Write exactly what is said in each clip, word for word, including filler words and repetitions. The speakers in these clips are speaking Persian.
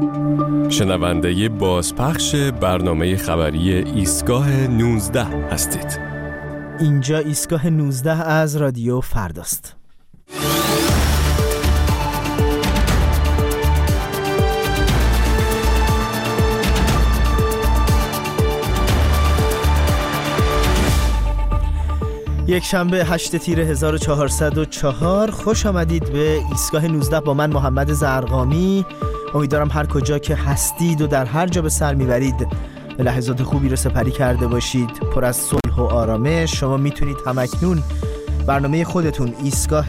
شنونده بازپخش برنامه خبری ایستگاه نوزده هستید. اینجا ایستگاه نوزده از رادیو فرداست. یک شنبه هشت تیر هزار و چهارصد و چهار. خوش آمدید به ایستگاه نوزده با من محمد زرقامی. امیدوارم هر کجا که هستید و در هر جا به سر میبرید لحظات خوبی رو سپری کرده باشید، پر از صلح و آرامش. شما میتونید همکنون برنامه خودتون ایستگاه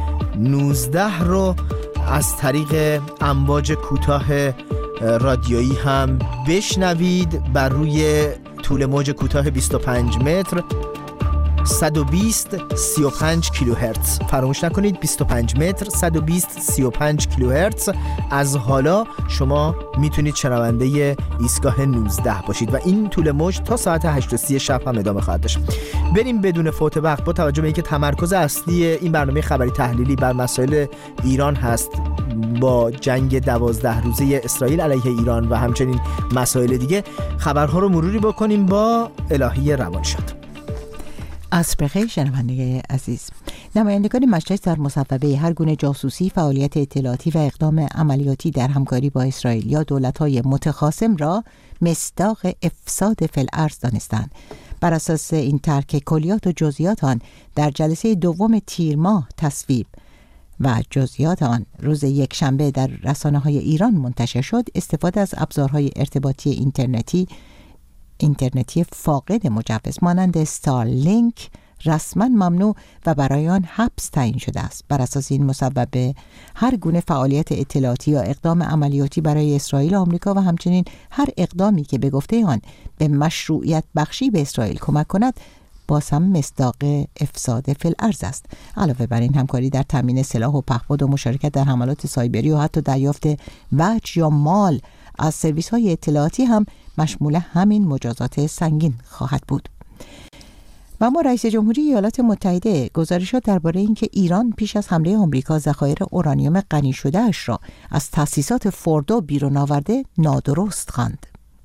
نوزده رو از طریق امواج کوتاه رادیویی هم بشنوید بر روی طول موج کوتاه بیست و پنج متر صد و بیست سی و پنج کیلوهرتز. فراموش نکنید بیست و پنج متر صد و بیست سی و پنج کیلوهرتز. از حالا شما میتونید شنونده ایستگاه نوزده باشید و این طول موج تا ساعت هشت و سی شب هم ادامه خواهد داشت. بریم بدون فوت وقت، با توجه به اینکه تمرکز اصلی این برنامه خبری تحلیلی بر مسائل ایران هست با جنگ دوازده روزه اسرائیل علیه ایران و همچنین مسائل دیگه، خبرها رو مروری بکنیم با الهی روانشاد. عصر بخیر شنونده عزیز. نمایندگان مجلس در مصوبه هر گونه جاسوسی، فعالیت اطلاعاتی و اقدام عملیاتی در همکاری با اسرائیل یا دولت‌های متخاصم را مصداق افساد فی الارض دانستند. بر اساس این ترک کلیات و جزئیات آن در جلسه دوم تیر ماه تصویب و جزئیات آن روز یک شنبه در رسانه‌های ایران منتشر شد، استفاده از ابزارهای ارتباطی اینترنتی اینترنتی فاقد مجوز مانند استارلینک رسما ممنوع و برای آن حبس تعیین شده است. بر اساس این مصوبه هر گونه فعالیت اطلاعاتی یا اقدام عملیاتی برای اسرائیل و آمریکا و همچنین هر اقدامی که به گفته آن به مشروعیت بخشی به اسرائیل کمک کند باز هم مصداق افساد فی الارض است. علاوه بر این، همکاری در تامین سلاح و پخبود و مشارکت در حملات سایبری و حتی دریافت وجه یا مال از سرویس‌های اطلاعاتی هم مشمول همین مجازات سنگین خواهد بود. و اما رئیس جمهوری ایالات متحده گزارشات درباره اینکه ایران پیش از حمله آمریکا ذخایر اورانیوم غنی شده اش را از تأسیسات فوردو بیرون آورده نادرست خواند.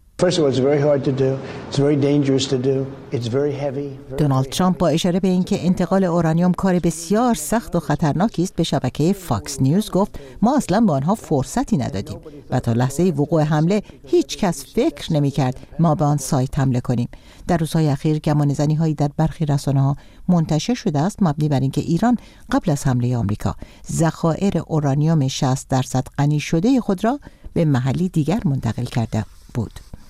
دونالد ترامپ با اشاره به اینکه انتقال اورانیوم کار بسیار سخت و خطرناکی است به شبکه فاکس نیوز گفت ما اصلا به آنها فرصتی ندادیم و تا لحظه وقوع حمله هیچ کس فکر نمی کرد ما به آن سایت حمله کنیم. در روزهای اخیر گمانه‌زنی هایی در برخی رسانه‌ها منتشر شده است مبنی بر اینکه ایران قبل از حمله آمریکا ذخایر اورانیوم شصت درصد غنی شده خود را به محلی دیگر منتقل کرده بود.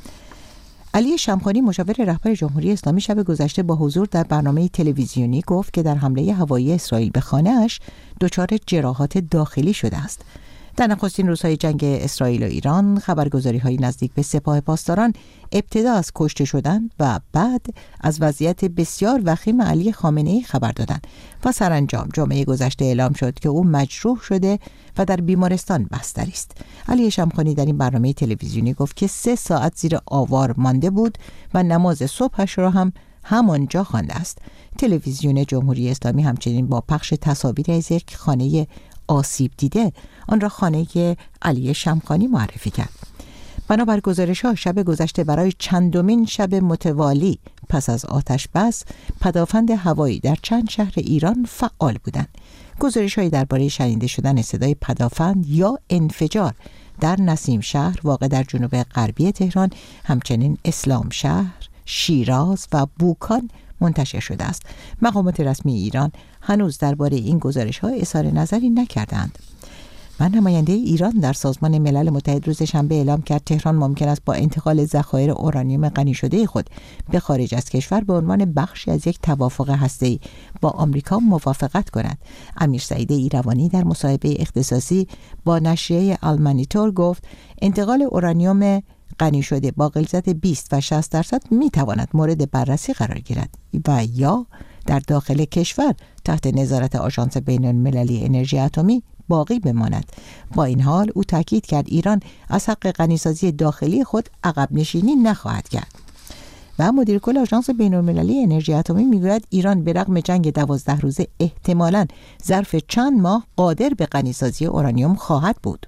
علی شمخانی مشاور رهبر جمهوری اسلامی شب گذشته با حضور در برنامه تلویزیونی گفت که در حمله هوایی اسرائیل به خانه‌اش دچار جراحات داخلی شده است. در نخستین روزهای جنگ اسرائیل و ایران خبرگزاری‌های نزدیک به سپاه پاسداران ابتدا از کشته شدن و بعد از وضعیت بسیار وخیم علی خامنه‌ای خبر دادند و سرانجام جمعه گذشته اعلام شد که او مجروح شده و در بیمارستان بستری است. علی شمخانی در این برنامه تلویزیونی گفت که سه ساعت زیر آوار مانده بود و نماز صبحش را هم همانجا خوانده است. تلویزیون جمهوری اسلامی همچنین با پخش تصاویر از یک خانه آسیب دیده آن را خانه علی شمخانی معرفی کرد. بنابر گزارش‌ها شب گذشته برای چندمین شب متوالی پس از آتش بس پدافند هوایی در چند شهر ایران فعال بودند. گزارش‌هایی درباره شنیده شدن صدای پدافند یا انفجار در نسیم شهر واقع در جنوب غربی تهران، همچنین اسلام شهر، شیراز و بوکان منتشر شده است. مقامات رسمی ایران هنوز درباره این گزارش‌ها اظهار نظری نکردند. و نماینده ایران در سازمان ملل متحد روز شنبه اعلام کرد تهران ممکن است با انتقال ذخایر اورانیوم غنی شده خود به خارج از کشور به عنوان بخشی از یک توافق هسته‌ای با آمریکا موافقت کند. امیر سعید ایروانی در مصاحبه اختصاصی با نشریه آلمانیتور گفت انتقال اورانیوم غنی شده با غلظت بیست و شصت درصد می تواند مورد بررسی قرار گیرد و یا در داخل کشور تحت نظارت آژانس بین‌المللی انرژی اتمی باقی بماند. با این حال او تاکید کرد ایران از حق غنیسازی داخلی خود عقب نشینی نخواهد کرد. و مدیر کل آژانس بین‌المللی انرژی اتمی میگوید ایران به رغم جنگ دوازده روزه احتمالاً ظرف چند ماه قادر به غنیسازی اورانیوم خواهد بود.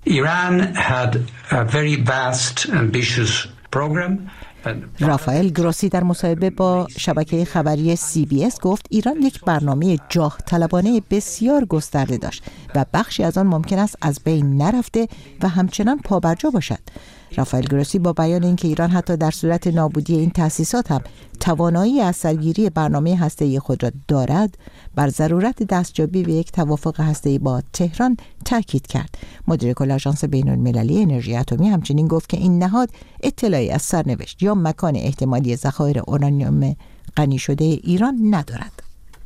Iran had a very vast, ambitious program. رافائل گروسی در مصاحبه با شبکه خبری سی بی اس گفت ایران یک برنامه جاه طلبانه بسیار گسترده داشت و بخشی از آن ممکن است از بین نرفته و همچنان پابرجا باشد. رافائل گروسی با بیان اینکه ایران حتی در صورت نابودی این تأسیسات هم توانایی از سرگیری برنامه هسته‌ای خود را دارد، بر ضرورت دستیابی به یک توافق هسته‌ای با تهران تاکید کرد. مدیر کل آژانس بین‌المللی انرژی اتمی همچنین گفت که این نهاد اطلاعی از سرنوشت یا مکان احتمالی ذخایر اورانیوم غنی شده ایران ندارد.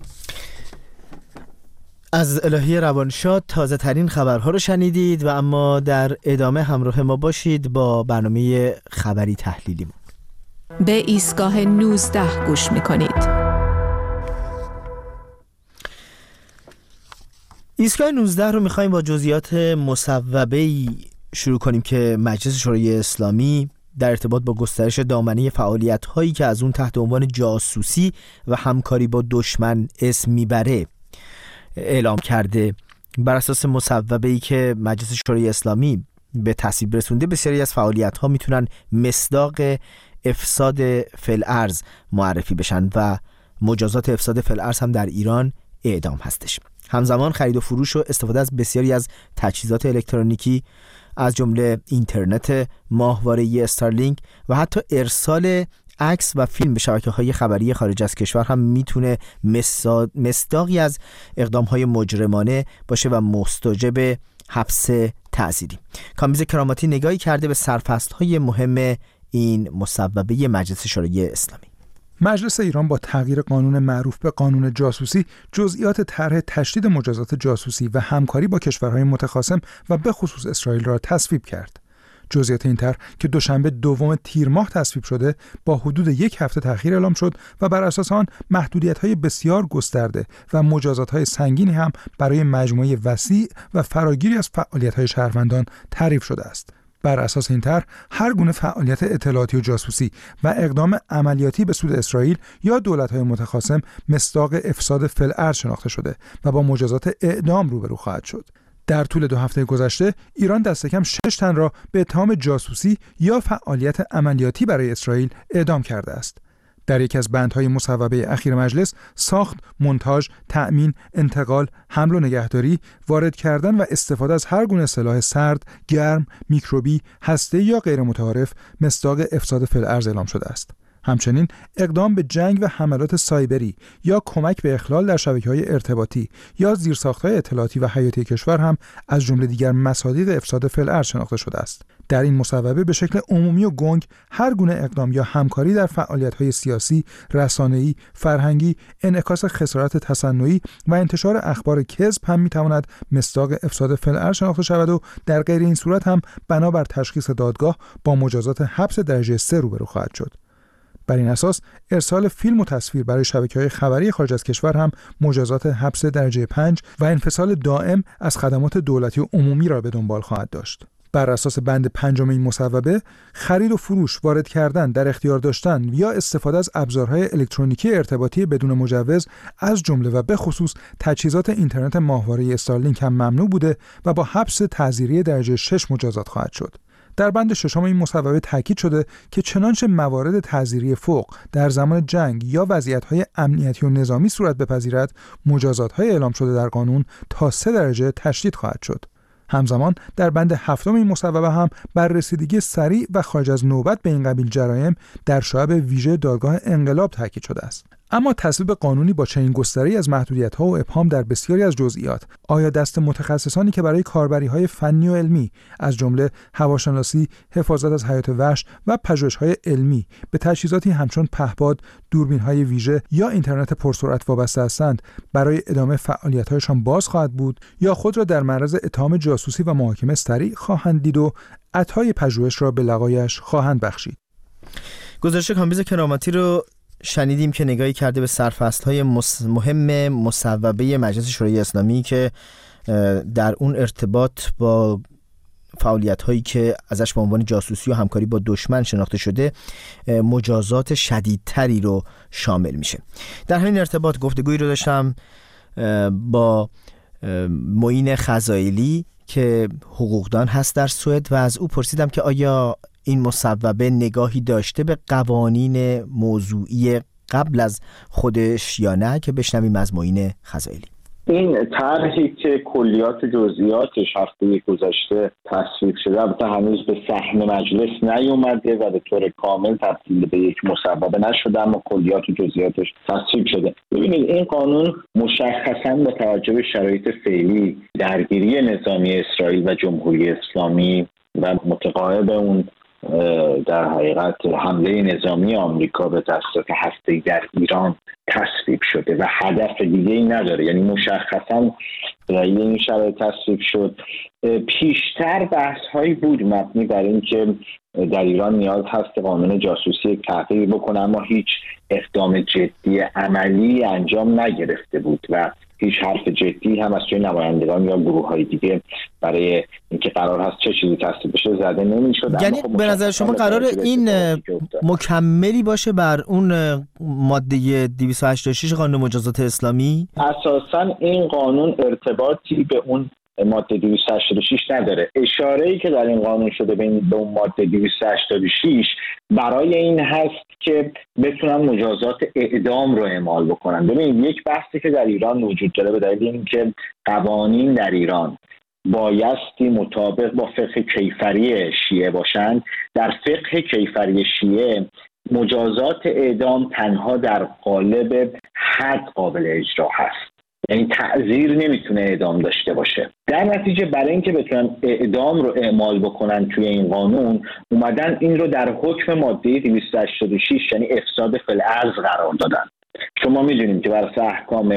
از الهی روانشاد تازه ترین خبرها رو شنیدید و اما در ادامه همراه ما باشید با برنامه خبری تحلیلی. به ایستگاه نوزده گوش میکنید. ایستگاه نوزده رو میخوایم با جزئیات مصوبه‌ای شروع کنیم که مجلس شورای اسلامی در ارتباط با گسترش دامنه فعالیت‌هایی که از اون تحت عنوان جاسوسی و همکاری با دشمن اسم میبره اعلام کرده. بر اساس مصوبه‌ای که مجلس شورای اسلامی به تصویب رسونده، بسیاری از فعالیت‌ها میتونن مصداق افساد فی‌الارض معرفی بشن و مجازات افساد فی‌الارض هم در ایران اعدام هستش. همزمان خرید و فروش و استفاده از بسیاری از تجهیزات الکترونیکی از جمله اینترنت ماهواره‌ای استارلینک و حتی ارسال عکس و فیلم به شبکه‌های خبری خارج از کشور هم میتونه مصداقی از اقدام‌های مجرمانه باشه و مستوجب حبس تعزیری. کامبیز کراماتی نگاهی کرده به سرفصل‌های مهم این مصوبه مجلس شورای اسلامی. مجلس ایران با تغییر قانون معروف به قانون جاسوسی جزئیات طرح تشدید مجازات جاسوسی و همکاری با کشورهای متخاصم و به خصوص اسرائیل را تصویب کرد. جزئیات این طرح که دوشنبه دوم تیر ماه تصویب شده با حدود یک هفته تأخیر اعلام شد و بر اساس آن محدودیت‌های بسیار گسترده و مجازات‌های سنگینی هم برای مجموعه وسیع و فراگیری از فعالیت‌های شهروندان تعریف شده است. بر اساس این طرح هر گونه فعالیت اطلاعاتی و جاسوسی و اقدام عملیاتی به سود اسرائیل یا دولت‌های متخاصم مصداق افساد فی‌الارض شناخته شده و با مجازات اعدام روبرو خواهد شد. در طول دو هفته گذشته ایران دست کم شش تن را به اتهام جاسوسی یا فعالیت عملیاتی برای اسرائیل اعدام کرده است. در یکی از بندهای مصوبه اخیر مجلس، ساخت، مونتاژ، تأمین، انتقال، حمل و نگهداری، وارد کردن و استفاده از هر گونه سلاح سرد، گرم، میکروبی، هسته‌ای یا غیر متعارف مصداق افساد فی‌الارض اعلام شده است. همچنین اقدام به جنگ و حملات سایبری یا کمک به اخلال در شبکه‌های ارتباطی یا زیرساخت‌های اطلاعاتی و حیاتی کشور هم از جمله دیگر مصادیق افساد فی‌الارض شناخته شده است. در این مصوبه به شکل عمومی و گنگ هر گونه اقدام یا همکاری در فعالیت‌های سیاسی، رسانه‌ای، فرهنگی، انعکاس خسارات تصنعی و انتشار اخبار کذب هم می‌تواند مصداق افساد فی‌الارض شناخته شود و در غیر این صورت هم بنابر تشخیص دادگاه با مجازات حبس درجه سه روبرو خواهد شد. بر این اساس ارسال فیلم و تصویر برای شبکه‌های خبری خارج از کشور هم مجازات حبس درجه پنج و انفصال دائم از خدمات دولتی و عمومی را به دنبال خواهد داشت. بر اساس بند پنجم این مصوبه، خرید و فروش، وارد کردن، در اختیار داشتن یا استفاده از ابزارهای الکترونیکی ارتباطی بدون مجوز از جمله و به خصوص تجهیزات اینترنت ماهواره‌ای استارلینک هم ممنوع بوده و با حبس تعزیری درجه شش مجازات خواهد شد. در بند ششم این مصوبه تاکید شده که چنانچه موارد تعزیری فوق در زمان جنگ یا وضعیت‌های امنیتی و نظامی صورت بپذیرد، مجازات‌های اعلام شده در قانون تا سه درجه تشدید خواهد شد. همزمان در بند هفتم این مصوبه هم بر رسیدگی سریع و خارج از نوبت به این قبیل جرایم در شعب ویژه دادگاه انقلاب تاکید شده است. اما تصویب قانونی با چنین گستره‌ای از محدودیت‌ها و ابهام در بسیاری از جزئیات، آیا دست متخصصانی که برای کاربری‌های فنی و علمی از جمله هواشناسی، حفاظت از حیات وحش و پژوهش‌های علمی به تجهیزاتی همچون پهپاد، دوربین‌های ویژه یا اینترنت پرسرعت وابسته هستند، برای ادامه فعالیت‌هایشان باز خواهد بود یا خود را در معرض اتهام جاسوسی و محاکمه سریع خواهند دید و عطای پژوهش را به لقایش خواهند بخشید؟ گزارش کامبیز کراماتی رو شنیدیم که نگاهی کرده به سرفصل‌های مهم مصوبه مجلس شورای اسلامی که در اون ارتباط با فعالیت‌هایی که ازش به عنوان جاسوسی و همکاری با دشمن شناخته شده مجازات شدیدتری رو شامل میشه. در همین ارتباط گفتگویی رو داشتم با معین خزائلی که حقوقدان هست در سوئد و از او پرسیدم که آیا این مصوبه نگاهی داشته به قوانین موضوعی قبل از خودش یا نه، که بشنویم از معین خزائلی. این طرحی که کلیات جزئیاتش هفته گذشته تصویب شده البته هنوز به صحن مجلس نیومده و به طور کامل تبدیل به یک مصوبه نشده، اما کلیات و جزئیاتش تصویب شده. ببینید این قانون مشخصاً با توجه به شرایط فعلی درگیری نظامی اسرائیل و جمهوری اسلامی و متقاعد اون در حقیقت حمله نظامی آمریکا به توسط هسته‌ای در ایران تصویب شده و هدف دیگه‌ای نداره، یعنی مشخصاً در این شرایط تصویب شد. پیشتر بحث‌هایی بود مبنی بر اینکه در ایران نیاز هست قانون جاسوسی تغییر بکنه، اما هیچ اقدام جدی عملی انجام نگرفته بود و هیچ حرف جدی هم از سوی نمایندگان یا گروه‌های دیگه برای اینکه قرار هست چه چیزی تصویب بشه زده نمی‌شد. یعنی به نظر شما قرار این مکملی باشه بر اون ماده دویست و هشتاد و شش قانون مجازات اسلامی؟ اساساً این قانون ارتباطی به اون ماده دویست و هشتاد و شش نداره. اشاره‌ای که در این قانون شده به این به اون ماده دویست و هشتاد و شش برای این هست که بتونن مجازات اعدام رو اعمال بکنن. ببینید یک بحثی که در ایران وجود داره به دلیل اینکه قوانین در ایران بایستی مطابق با فقه کیفری شیعه باشند. در فقه کیفری شیعه مجازات اعدام تنها در قالب حد قابل اجرا هست، یعنی تعزیر نمیتونه اعدام داشته باشه. در نتیجه برای اینکه بتونن اعدام رو اعمال بکنن توی این قانون اومدن این رو در حکم ماده دویست و هشتاد و شش یعنی افساد فی الارض قرار دادن. شما میدونیم که بر اساس احکام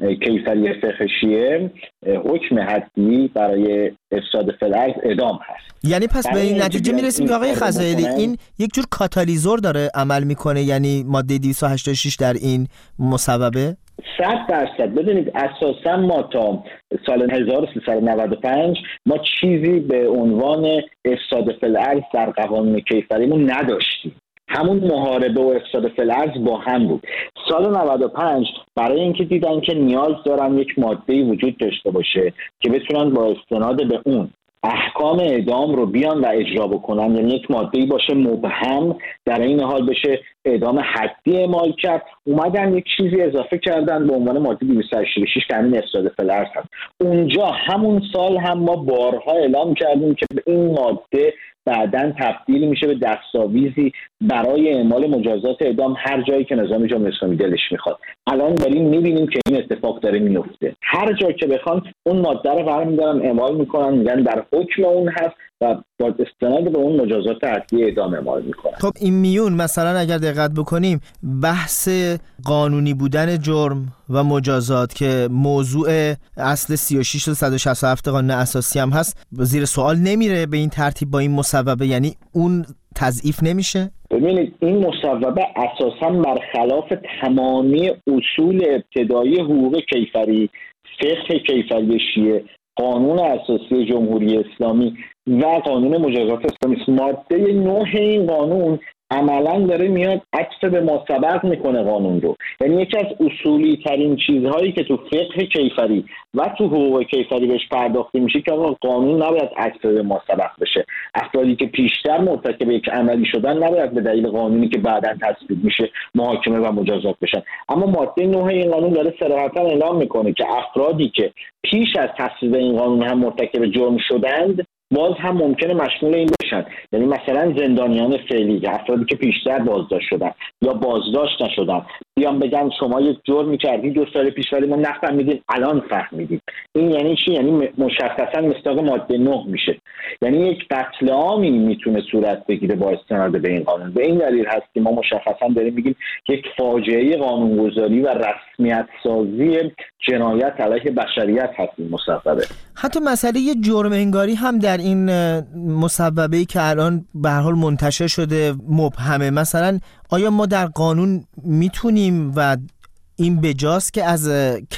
کیفری فقه شیعه حکم حدی برای افساد فی الارض اعدام هست. یعنی پس به این نتیجه میرسیم که آقای خزائلی این یک جور کاتالیزور داره عمل میکنه، یعنی ماده دویست و هشتاد و شش در این مصوبه؟ صد درصد. بدونید اساسا ما تا سال هزار و سیصد و نود و پنج ما چیزی به عنوان افساد فی الارض در قوانین کیفریمون نداشتیم. همون محاربه و افساد فی الارض با هم بود. سال نود و پنج برای اینکه دیدن که نیاز دارن یک ماده‌ای وجود داشته باشه که بتونن با استناد به اون احکام اعدام رو بیان و اجرا بکنن، یعنی یک ماده‌ای باشه مبهم در این حال بشه اعدام حدی اعمال کرد، اومدن یک چیزی اضافه کردن به عنوان ماده دویست و هشتاد و شش که همین افساد فی الارض هست. اونجا همون سال هم ما بارها اعلام کردیم که این ماده بعداً تبدیل میشه به دستاویزی برای اعمال مجازات اعدام هر جایی که نظام جمهوری اسلامی دلش میخواد. الان داریم میبینیم که این اتفاق داره میفته. هر جایی که بخوان اون ماده رو برمی‌دارن اعمال میکنن، میگن در حکم اون هست و با استناد به اون مجازات حدی اعدام اعمال میکنن. خب این میون مثلا اگر دقت بکنیم بحث قانونی بودن جرم و مجازات که موضوع اصل سی و شش تا صد و شصت و هفت قانون اساسی هم هست زیر سوال نمیره به این ترتیب با این مصوبه، یعنی اون تضعیف نمیشه؟ ببینید این مصوبه اساساً برخلاف تمامی اصول ابتدایی حقوق کیفری، فقه کیفری شیعه، قانون اساسی جمهوری اسلامی و قانون مجازات اسلامی. ماده نه این قانون عملاً داره میاد عطف به ما سبق میکنه قانون رو، یعنی یکی از اصولی ترین چیزهایی که تو فقه کیفری و تو حقوق کیفری بهش پرداخته میشه که قانون نباید عطف به ما سبق بشه. افرادی که پیشتر مرتکب یک عملی شدن نباید به دلیل قانونی که بعداً تصویب میشه محاکمه و مجازات بشن. اما ماده نه این قانون داره صراحتاً اعلام میکنه که افرادی که پیش از تصویب این قانون هم مرتکب جرم شدند باز هم ممکنه مشمول این بشن، یعنی مثلا زندانیان فعلی، افرادی که پیشتر بازداشت شدن یا بازداشت نشدن بیان بگن شما یک جرمی کردید دو سال پیش ولی ما نفهمیدیم الان فهمیدیم. این یعنی چی؟ یعنی مشخصا مصداق ماده نه میشه، یعنی یک قتل عامی میتونه صورت بگیره با استناد به این قانون. به این دلیل هست که ما مشخصا داریم میگیم یک فاجعه قانونگذاری و رسمیت سازی جنایت علیه بشریت هست این مصوبه. حتی مسئله جرم انگاری هم در این مصوبه‌ای که الان به هر حال منتشر شده مبهمه. مثلا آیا ما در قانون میتونیم و این بجاست که از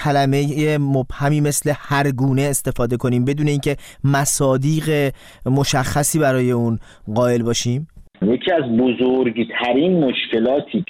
کلمه مبهمی مثل هر گونه استفاده کنیم بدون اینکه مصادیق مشخصی برای اون قائل باشیم؟ یکی از بزرگترین مشکلاتی که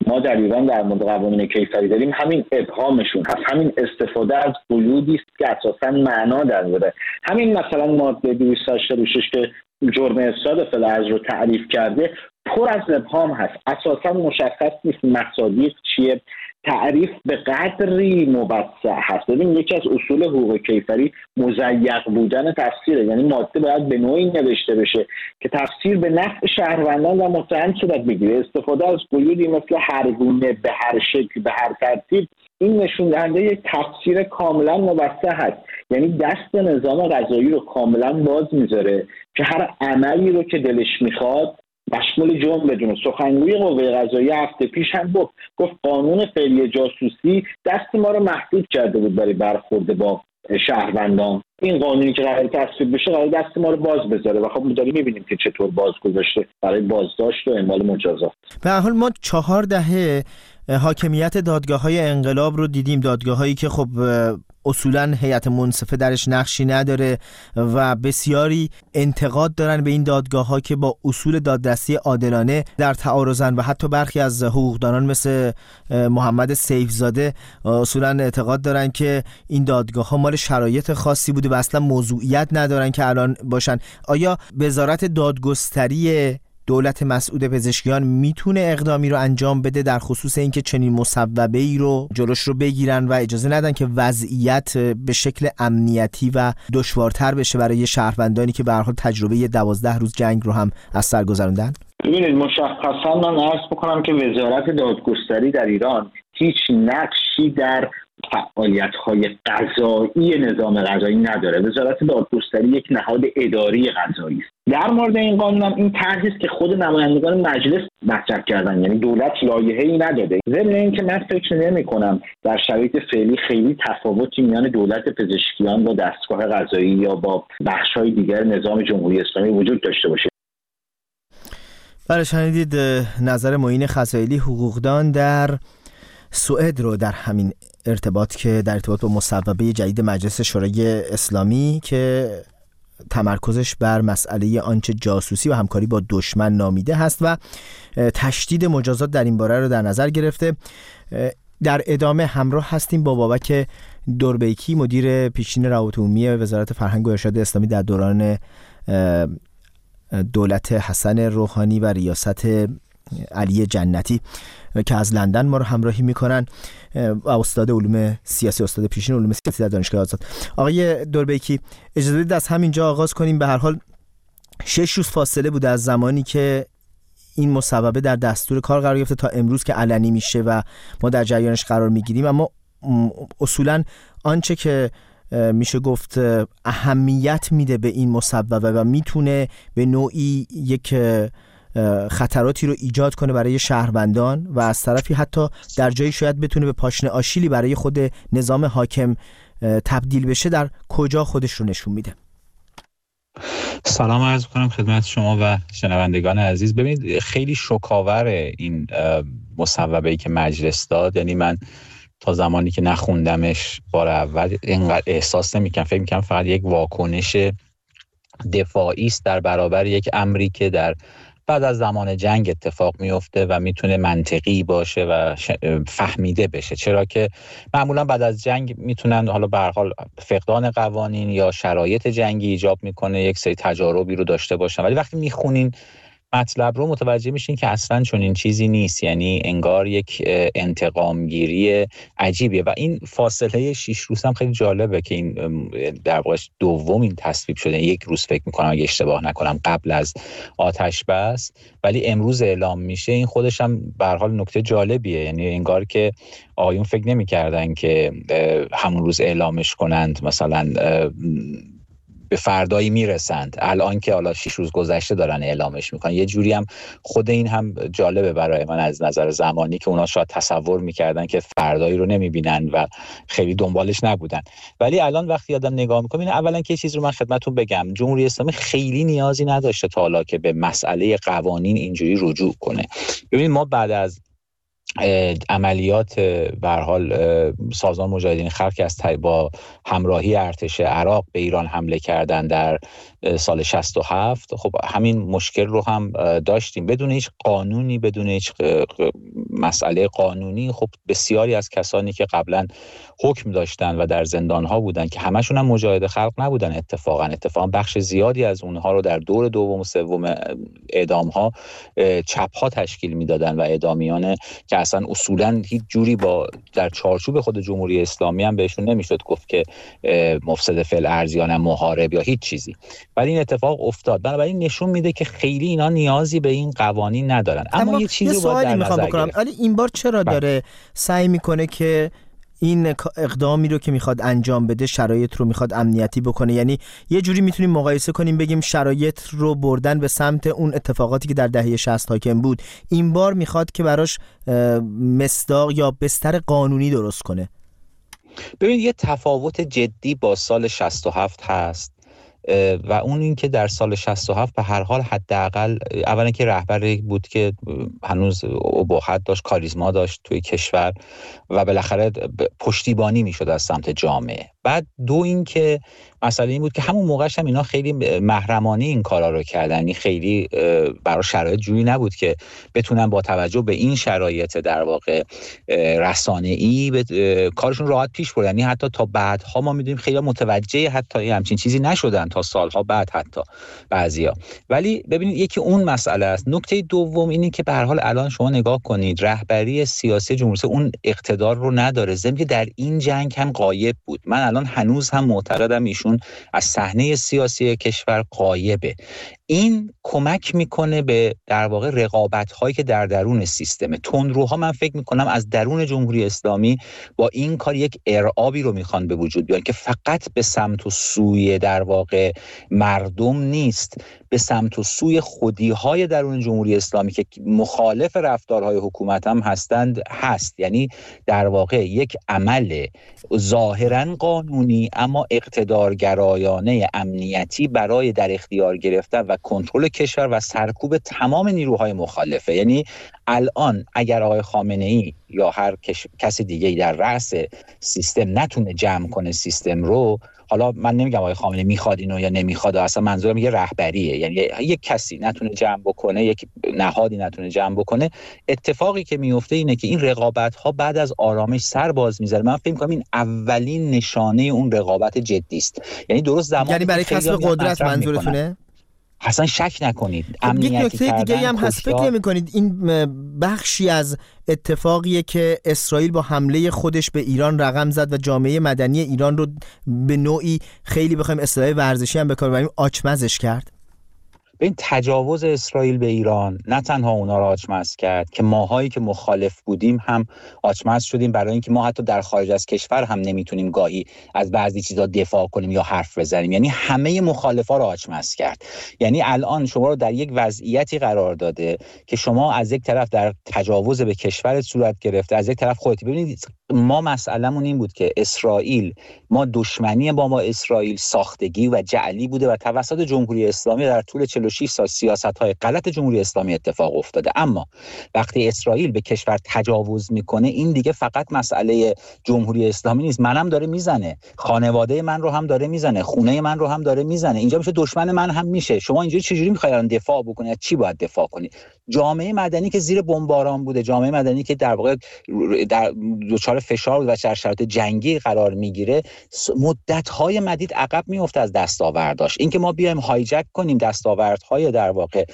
ما در ایران در مورد قوانین کیفری داریم همین ابهامشون هست، همین استفاده از قیودی است که اساساً معنا نداره. همین مثلا ماده دویست و هشتاد و شش که جرم افساد فلز رو تعریف کرده پر از ابهام هست، اساساً مشخص نیست مصادیق چیه، تعریف به قدری موسع هست. ببین یکی از اصول حقوق کیفری مضیق بودن تفسیره، یعنی ماده باید به نوعی نوشته بشه که تفسیر به نفع شهروندان و متهم صورت بگیره. استفاده از قیودی مثل هر گونه، به هر شکل، به هر ترتیب، این نشون دهنده یک تفسیر کاملا موسع هست، یعنی دست نظام قضایی رو کاملا باز میذاره که هر عملی رو که دلش میخواد مشمول جرم بدونه. سخنگوی قوه قضاییه هفته پیش هم گفت گفت قانون فعلی جاسوسی دست ما رو محدود کرده بود برای برخورد با شهروندان. این قانونی که قرار تصویب بشه قرار دست ما رو باز بذاره و خب داریم می‌بینیم که چطور باز گذاشته برای بازداشت و اعمال مجازات. به هر حال ما چهار دهه حاکمیت دادگاه‌های انقلاب رو دیدیم، دادگاه‌هایی که خب اصولاً هیئت منصفه درش نقشی نداره و بسیاری انتقاد دارن به این دادگاه‌ها که با اصول دادرسی عادلانه در تعارضن و حتی برخی از حقوقدانان مثل محمد سیفزاده اصولاً اعتقاد دارن که این دادگاه‌ها مال شرایط خاصی بوده و اصلا موضوعیت ندارن که الان باشن. آیا وزارت دادگستری دولت مسعود پزشکیان میتونه اقدامی رو انجام بده در خصوص اینکه چنین مصوبه‌ای رو جلوش رو بگیرن و اجازه ندن که وضعیت به شکل امنیتی و دشوارتر بشه برای شهروندانی که به هر حال تجربه دوازده روز جنگ رو هم از سر گذروندن؟ ببینید مشخصا من عرض بکنم که وزارت دادگستری در ایران هیچ نقشی در فعالیت‌های قضایی نظام قضایی نداره. وزارت دادگستری یک نهاد اداری قضایی است. در مورد این قانون هم این طرحی است که خود نمایندگان مجلس مطرح کردن، یعنی دولت لایحه‌ای نداده. ضمن اینکه من فکر نمی‌کنم در شرایط فعلی خیلی تفاوتی میان دولت پزشکیان با دستگاه قضایی یا با بخش‌های دیگر نظام جمهوری اسلامی وجود داشته باشه. بله، شنیدید نظر معین خصایلی حقوقدان در سوئد رو در همین ارتباط که در ارتباط با مصوبه جدید مجلس شورای اسلامی که تمرکزش بر مسئله آنچه جاسوسی و همکاری با دشمن نامیده هست و تشدید مجازات در این باره رو در نظر گرفته. در ادامه همراه هستیم با بابک دوربیکی، مدیر پیشین روابط عمومی وزارت فرهنگ و ارشاد اسلامی در دوران دولت حسن روحانی و ریاست علی جنتی که از لندن ما رو همراهی میکنن، استاد علوم سیاسی، استاد پیشین علوم سیاسی در دانشگاه آزاد. آقای دوربیکی، اجازه بدید از همینجا آغاز کنیم. به هر حال شش روز فاصله بوده از زمانی که این مصوبه در دستور کار قرار گرفته تا امروز که علنی میشه و ما در جریانش قرار میگیریم، اما اصولاً آنچه که میشه گفت اهمیت میده به این مصوبه و میتونه به نوعی یک خطراتی رو ایجاد کنه برای شهروندان و از طرفی حتی در جایی شاید بتونه به پاشنه آشیلی برای خود نظام حاکم تبدیل بشه، در کجا خودش رو نشون میده؟ سلام عرض کنم خدمت شما و شنوندگان عزیز. ببینید خیلی شوکاور این مصوبه‌ای که مجلس داد، یعنی من تا زمانی که نخوندمش بار اول اینقدر احساس نمی‌کنم، فکر می‌کنم فقط یک واکنش دفاعی است در برابر یک امری که در بعد از زمان جنگ اتفاق میفته و میتونه منطقی باشه و فهمیده بشه، چرا که معمولا بعد از جنگ میتونن حالا به هر حال فقدان قوانین یا شرایط جنگی ایجاب میکنه یک سری تجاربی رو داشته باشن، ولی وقتی میخونین مطلب رو متوجه میشین که اصلا چون این چیزی نیست، یعنی انگار یک انتقام گیری عجیبیه. و این فاصله شش روز هم خیلی جالبه که این در واقع دوم این تصویب شده، یک روز فکر میکنم اگه اشتباه نکنم قبل از آتش بس، ولی امروز اعلام میشه. این خودش هم به هر حال نکته جالبیه، یعنی انگار که آیون فکر نمیکردن که همون روز اعلامش کنند، مثلا به فردایی میرسند، الان که حالا شش روز گذشته دارن اعلامش میکنن. یه جوری هم خود این هم جالبه برای من از نظر زمانی که اونا شاید تصور میکردن که فردایی رو نمیبینن و خیلی دنبالش نبودن، ولی الان وقتی آدم نگاه میکنه، اولا که چیز رو من خدمتتون بگم، جمهوری اسلامی خیلی نیازی نداشته تا حالا که به مسئله قوانین اینجوری رجوع کنه. ببینید ما بعد از عملیات به هر حال سازمان مجاهدین خلق که از با همراهی ارتش عراق به ایران حمله کردن در سال شصت و هفت، خب همین مشکل رو هم داشتیم بدون هیچ قانونی، بدون هیچ مسئله قانونی. خب بسیاری از کسانی که قبلا حکم داشتن و در زندان‌ها بودن که همشون هم مجاهد خلق نبودن، اتفاقا اتفاقا بخش زیادی از اونها رو در دور دوم و سوم اعدام‌ها چپ‌ها تشکیل میدادن و اعدامیان که اصلا اصولا هیچ جوری با در چارچوب خود جمهوری اسلامی هم بهشون نمیشد گفت که مفسد فعل ارزیان محارب یا هیچ چیزی، ولی این اتفاق افتاد. بنابراین نشون میده که خیلی اینا نیازی به این قوانین ندارن. اما, اما یه چیزی باید در نظر گرفت. ولی این بار چرا داره سعی میکنه که این اقدامی رو که میخواد انجام بده شرایط رو میخواد امنیتی بکنه؟ یعنی یه جوری میتونیم مقایسه کنیم بگیم شرایط رو بردن به سمت اون اتفاقاتی که در دهه شصت حاکم بود، این بار میخواد که براش مصداق یا بستر قانونی درست کنه. ببین یه تفاوت جدی با سال شصت و هفت هست و اون این که در سال شصت و هفت به هر حال حداقل اولا که رهبری بود که هنوز ابهت داشت، کاریزما داشت توی کشور و بالاخره پشتیبانی میشد از سمت جامعه. بعد دو این که مسئله این بود که همون موقعش هم اینا خیلی محرمانه این کارا رو کردن، یعنی خیلی برای شرایط جوری نبود که بتونن با توجه به این شرایط در واقع رسانه‌ای کارشون راحت پیش بردن. یعنی حتی تا بعدها ما می‌دونیم خیلی متوجه حتی همچین چیزی نشدن تا سالها بعد حتی بعضیا. ولی ببینید یکی اون مسئله است. نکته دوم اینی که به هر حال الان شما نگاه کنید رهبری سیاسی جمهوری اسلامی اون اقتدار رو نداره، ضمن که در این جنگ هم غایب بود. من الان هنوز هم معتقدم ایشون از صحنه سیاسی کشور غایبه. این کمک میکنه به در واقع رقابت هایی که در درون سیستم تندروها. من فکر میکنم از درون جمهوری اسلامی با این کار یک ارعابی رو میخوان به وجود بیارن که فقط به سمت و سوی در واقع مردم نیست، به سمت و سوی خودی های درون جمهوری اسلامی که مخالف رفتارهای حکومت هم هستند هست. یعنی در واقع یک عمل ظاهرا قانونی اما اقتدارگرایانه امنیتی برای در اختیار گرفتن و کنترل کشور و سرکوب تمام نیروهای مخالفه. یعنی الان اگر آقای خامنه‌ای یا هر کش... کسی دیگه در رأس سیستم نتونه جمع کنه سیستم رو، حالا من نمیگم آقای خامنه‌ای میخواد اینو یا نمیخواد، اصلا منظورم یه رهبریه، یعنی یک کسی نتونه جمع بکنه، یک نهادی نتونه جمع بکنه، اتفاقی که میفته اینه که این رقابت ها بعد از آرامش سر باز میذاره. من فکر می‌کنم این اولین نشانه اون رقابت جدی است. یعنی درست زمانی یعنی برای کسب قدرت منظورتونه؟ اصلا شک نکنید. خب یک نکته دیگه هم هست، فکر نمی‌کنید این بخشی از اتفاقیه که اسرائیل با حمله خودش به ایران رقم زد و جامعه مدنی ایران رو به نوعی خیلی بخوایم اصطلاح ورزشی هم به کار ببریم آچمزش کرد؟ به این تجاوز اسرائیل به ایران نه تنها اونا رو آچمز کرد که ماهایی که مخالف بودیم هم آچمز شدیم، برای اینکه ما حتی در خارج از کشور هم نمیتونیم گاهی از بعضی چیزا دفاع کنیم یا حرف بزنیم. یعنی همه مخالفا رو آچمز کرد. یعنی الان شما رو در یک وضعیتی قرار داده که شما از یک طرف در تجاوز به کشورت صورت گرفته، از یک طرف خودت. ببینید ما مسئله‌مون این بود که اسرائیل، ما دشمنی با ما اسرائیل ساختگی و جعلی بوده و توسط جمهوری اسلامی در طول چهل و شش سال سیاست‌های غلط جمهوری اسلامی اتفاق افتاده. اما وقتی اسرائیل به کشور تجاوز میکنه این دیگه فقط مسئله جمهوری اسلامی نیست، منم داره میزنه، خانواده من رو هم داره میزنه، خونه من رو هم داره میزنه، اینجا میشه دشمن من هم میشه. شما اینجوری چجوری میخواید الان دفاع بکنید؟ از چی باید دفاع کنید؟ جامعه مدنی که زیر بمباران بوده، جامعه مدنی که در واقع در دچار فشار و در شرایط جنگی قرار میگیره، مدت‌های مدید عقب میفته از دستاورداش. اینکه ما بیایم هایجک کنیم دستاوردهای در واقع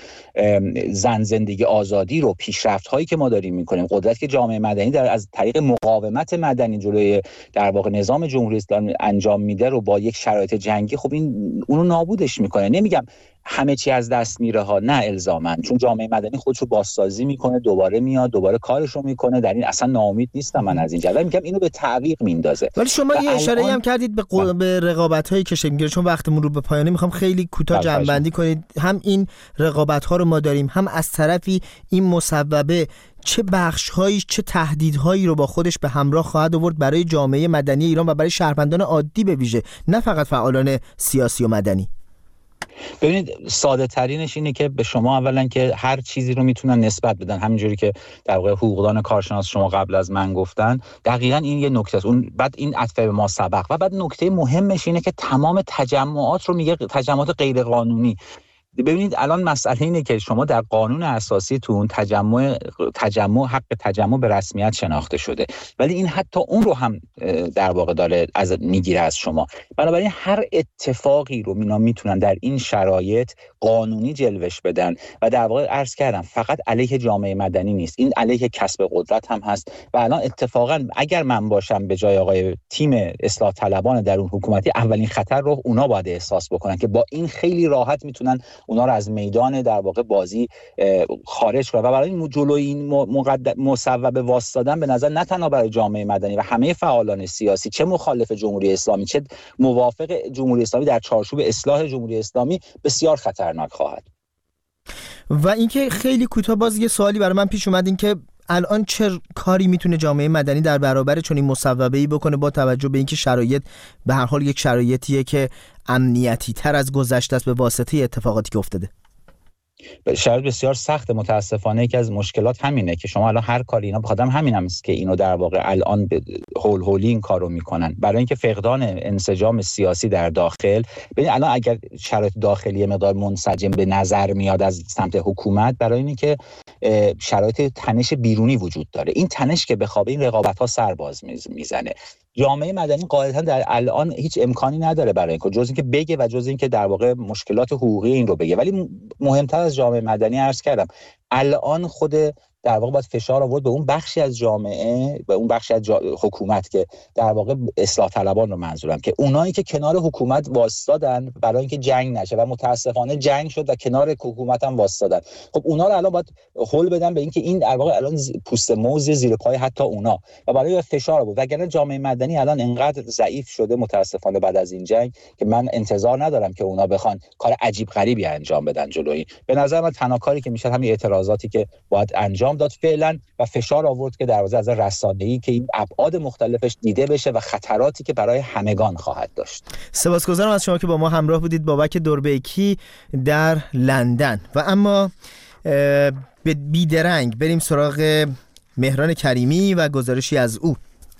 زن زندگی آزادی رو، پیشرفت‌هایی که ما داریم میکنیم، قدرت که جامعه مدنی در از طریق مقاومت مدنی جلوی در واقع نظام جمهوری اسلامی انجام میده رو با یک شرایط جنگی، خب این اونو نابودش میکنه. نمیگم همه چی از دست میره ها، نه الزاماً، چون جامعه مدنی خودشو بازسازی میکنه، دوباره میاد دوباره کارشو میکنه، در این اصلا ناامید نیستم من از این جلسه. میگم اینو به تعویق میندازه. ولی شما یه اشاره هم کردید به قل... به رقابت‌هایی که شکل میگیره، چون وقتمون رو به پایانه میخوام خیلی کوتاه جمع‌بندی کنید. هم این رقابت‌ها رو ما داریم، هم از طرفی این مصوبه چه بخش‌هایی چه تهدیدهایی رو با خودش به همراه خواهد آورد برای جامعه مدنی ایران و برای شهروندان عادی به ویژه، نه فقط فعالان سیاسی و مدنی. ببینید ساده ترینش اینه که به شما اولا که هر چیزی رو میتونن نسبت بدن، همینجوری که در واقع حقوقدان کارشناس شما قبل از من گفتن، دقیقاً این یه نکته است. اون بعد این عطفه به ما سبق و بعد نکته مهمش اینه که تمام تجمعات رو میگه تجمعات غیر قانونی. ببینید الان مسئله اینه که شما در قانون اساسیتون تجمع تجمع حق تجمع به رسمیت شناخته شده، ولی این حتی اون رو هم در واقع داره از میگیره از شما. بنابراین هر اتفاقی رو اینا میتونن در این شرایط قانونی جلوش بدن و در واقع عرض کردم فقط علیه جامعه مدنی نیست، این علیه کسب قدرت هم هست. و الان اتفاقا اگر من باشم به جای آقای تیم اصلاح طلبان در اون حکومتی، اولین خطر رو اونا باید احساس بکنن که با این خیلی راحت میتونن اونا رو از میدان در واقع بازی خارج کنن و برای جلوی این مصوبه واسطادن به نظر نه تنها برای جامعه مدنی و همه فعالان سیاسی، چه مخالف جمهوری اسلامی چه موافق جمهوری اسلامی، در چارچوب اصلاح جمهوری اسلامی بسیار خطرناک خواهد. و اینکه خیلی کوتاه باز یه سوالی برای من پیش اومد، این که الان چه کاری میتونه جامعه مدنی در برابر چنین مصوبه‌ای بکنه با توجه به اینکه شرایط به هر حال یک شرایطیه که امنیتی تر از گذشته است به واسطه اتفاقاتی که افتاده؟ شرایط بسیار سخت. متاسفانه یکی از مشکلات همینه که شما الان هر کاری اینا بخاطر همین هم است که اینو در واقع الان به هول هولی این کارو میکنن، برای اینکه فقدان انسجام سیاسی در داخل. ببین الان اگر شرایط داخلی مقدار منسجم به نظر میاد از سمت حکومت، برای اینکه شرایط تنش بیرونی وجود داره، این تنش که بخوابه این رقابت‌ها سرباز میزنه. جامعه مدنی قاعدتا در الان هیچ امکانی نداره برای اینکه جز اینکه بگه و جز اینکه در واقع مشکلات حقوقی این رو بگه. ولی مهمتر از جامعه مدنی عرض کردم الان خود در واقع باید فشار آورد به اون بخشی از جامعه، به اون بخشی از جا... حکومت که در واقع اصلاح طلبان رو منظورم، که اونایی که کنار حکومت واسطادن برای اینکه جنگ نشه و متاسفانه جنگ شد و کنار حکومت هم واسطادن، خب اونا رو الان باید هول بدن به اینکه این در واقع الان پوست موز زیر پای حتی اونا و برای فشار آورد. وگرنه جامعه مدنی الان انقدر ضعیف شده متاسفانه بعد از این جنگ که من انتظار ندارم که اونا بخوان کار عجیب غریبی انجام بدن جلوی. به نظر من تنها کاری که میشه همین اعتراضاتی که باید انجام داد فعلا و فشار آورد که در از رسانه‌ای که این ابعاد مختلفش دیده بشه و خطراتی که برای همگان خواهد داشت. سپاسگزارم از شما که با ما همراه بودید بابک دوربیکی در لندن. و اما به بیدرنگ بریم سراغ مهران کریمی و گزارشی از او.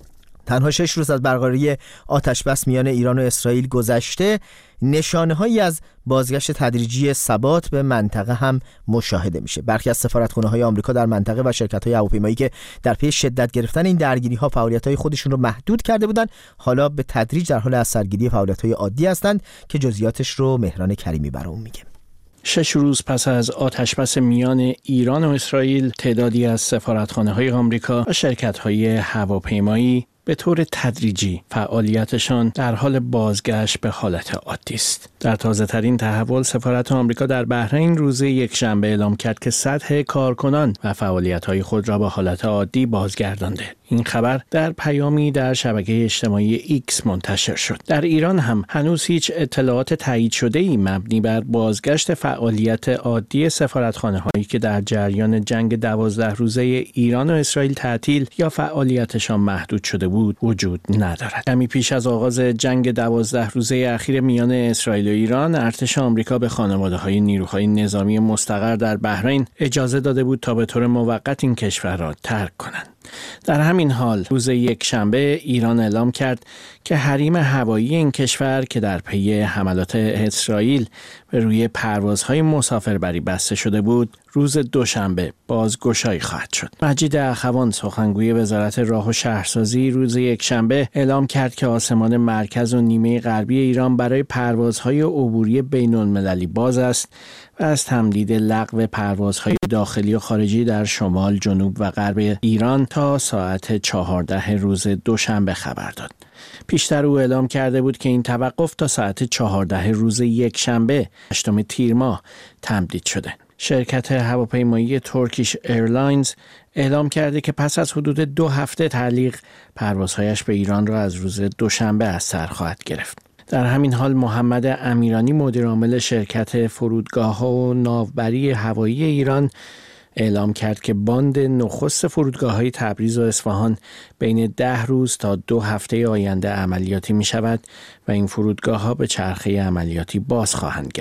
تنها شش روز از برقراری آتش بس میان ایران و اسرائیل گذشته، نشانه‌هایی از بازگشت تدریجی ثبات به منطقه هم مشاهده میشه. برخی از سفارتخانه‌های آمریکا در منطقه و شرکت‌های هواپیمایی که در پی شدت گرفتن این درگیری‌ها فعالیت‌های خودشون رو محدود کرده بودند، حالا به تدریج در حال از سرگیری فعالیت‌های عادی هستند که جزئیاتش رو مهران کریمی برام میگه. شش روز پس از آتش‌بس میان ایران و اسرائیل، تعدادی از سفارتخانه‌های آمریکا و شرکت‌های هواپیمایی به طور تدریجی فعالیتشان در حال بازگشت به حالت عادی است. در تازه‌ترین تحول، سفارت آمریکا در بحرین روز یکشنبه اعلام کرد که سطح کارکنان و فعالیت‌های خود را به حالت عادی بازگردانده. این خبر در پیامی در شبکه اجتماعی ایکس منتشر شد. در ایران هم هنوز هیچ اطلاعات تایید شده‌ای مبنی بر بازگشت فعالیت عادی سفارتخانه‌هایی که در جریان جنگ دوازده روزه ایران و اسرائیل تعطیل یا فعالیتشان محدود شده بود وجود ندارد. کمی پیش از آغاز جنگ دوازده روزه اخیر میان اسرائیل و ایران، ارتش آمریکا به خانواده‌های نیروهای نظامی مستقر در بحرین اجازه داده بود تا به طور موقت این کشور را ترک کنند. در همین حال روز یکشنبه ایران اعلام کرد که حریم هوایی این کشور که در پی حملات اسرائیل به روی پروازهای مسافربری بسته شده بود، روز دوشنبه بازگشایی خواهد شد. مجید اخوان، سخنگوی وزارت راه و شهرسازی، روز یکشنبه اعلام کرد که آسمان مرکز و نیمه غربی ایران برای پروازهای عبوری بین‌المللی باز است و از تمدید لغو پروازهای داخلی و خارجی در شمال، جنوب و غرب ایران تا ساعت چهارده روز دوشنبه خبر داد. پیشتر او اعلام کرده بود که این توقف تا ساعت چهارده روز یکشنبه هشتم تیر ماه تمدید شده. شرکت هواپیمایی ترکیش ایرلاینز اعلام کرده که پس از حدود دو هفته تعلیق پروازهایش به ایران را از روز دوشنبه از سر خواهد گرفت. در همین حال محمد امیرانی، مدیر عامل شرکت فرودگاه‌ها و ناوبری هوایی ایران، اعلام کرد که باند نخست فرودگاه‌های تبریز و اصفهان بین ده روز تا دو هفته آینده عملیاتی می شود و این فرودگاه‌ها به چرخه عملیاتی باز خواهند گشت.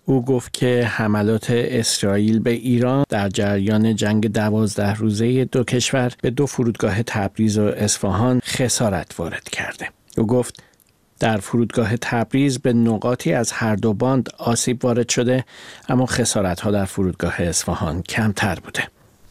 او گفت که حملات اسرائیل به ایران در جریان جنگ دوازده روزه دو کشور به دو فرودگاه تبریز و اصفهان خسارت وارد کرده. او گفت در فرودگاه تبریز به نقاطی از هر دو باند آسیب وارد شده، اما خسارت‌ها در فرودگاه اصفهان کمتر بوده.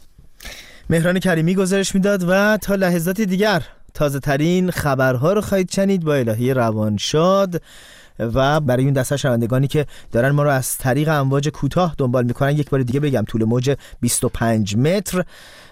مهران کریمی گزارش میداد و تا لحظات دیگر تازه ترین خبرها رو خواهید شنید با الهی روانشاد. و برای اون دسته شنوندگانی که دارن ما رو از طریق امواج کوتاه دنبال میکنن، یک بار دیگه بگم طول موج بیست و پنج متر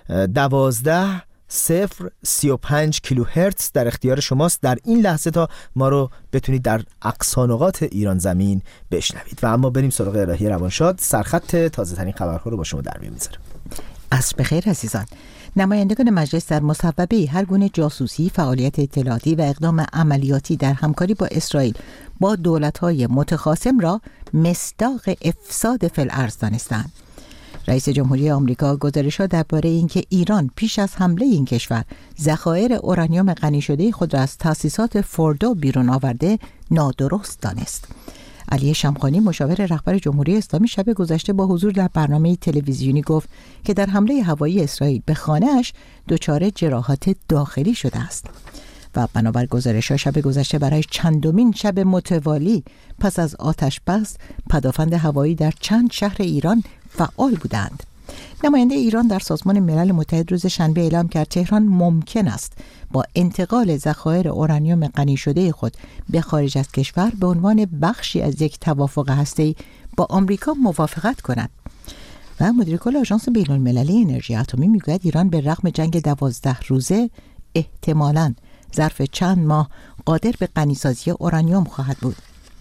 دوازده صفر سی و پنج کیلوهرتز در اختیار شماست در این لحظه تا ما رو بتونید در اقصا نقاط ایران زمین بشنوید. و اما بریم سراغ الهی روانشاد، سرخط تازه ترین خبرها رو با شما در میون میذاره. عصر بخیر عزیزان. نمایندگان مجلس در مصوبه هر گونه جاسوسی، فعالیت اطلاعاتی و اقدام عملیاتی در همکاری با اسرائیل با دولت‌های متخاصم را مصداق افساد فی الارض دانستند. رئیس جمهوری آمریکا گزارش‌ها درباره اینکه ایران پیش از حمله این کشور ذخایر اورانیوم غنی شده خود را از تأسیسات فوردو بیرون آورده نادرست دانست. علی شمخانی مشاور رهبر جمهوری اسلامی شب گذشته با حضور در برنامه تلویزیونی گفت که در حمله هوایی اسرائیل به خانه‌اش دچار جراحات داخلی شده است. و بنابر گزارش‌ها شب گذشته برای چندمین شب متوالی پس از آتش بس پدافند هوایی در چند شهر ایران فعال بودند. نماینده ایران در سازمان ملل متحد روز شنبه اعلام کرد تهران ممکن است با انتقال ذخایر اورانیوم غنی شده خود به خارج از کشور به عنوان بخشی از یک توافق هسته‌ای با آمریکا موافقت کند. و مدیر کل آژانس بین‌المللی انرژی اتمی میگوید ایران به رغم جنگ دوازده روزه احتمالاً ظرف چند ماه قادر به غنیسازی اورانیوم خواهد بود.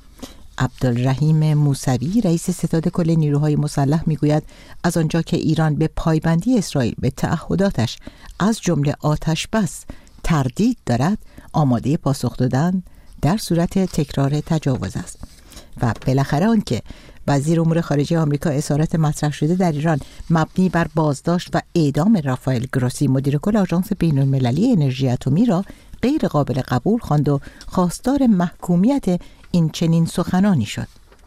عبدالرحیم موسوی رئیس ستاد کل نیروهای مسلح میگوید از آنجا که ایران به پایبندی اسرائیل به تعهداتش از جمله آتش بس تردید دارد، آماده پاسخ دادن در صورت تکرار تجاوز است. و بالاخره آنکه وزیر امور خارجه آمریکا اظهارات مطرح شده در ایران مبنی بر بازداشت و اعدام رافائل گروسی مدیر کل آژانس بین‌المللی انرژی اتمی را غیر قابل قبول خواند و خواستار محکومیت این چنین سخنانی شد.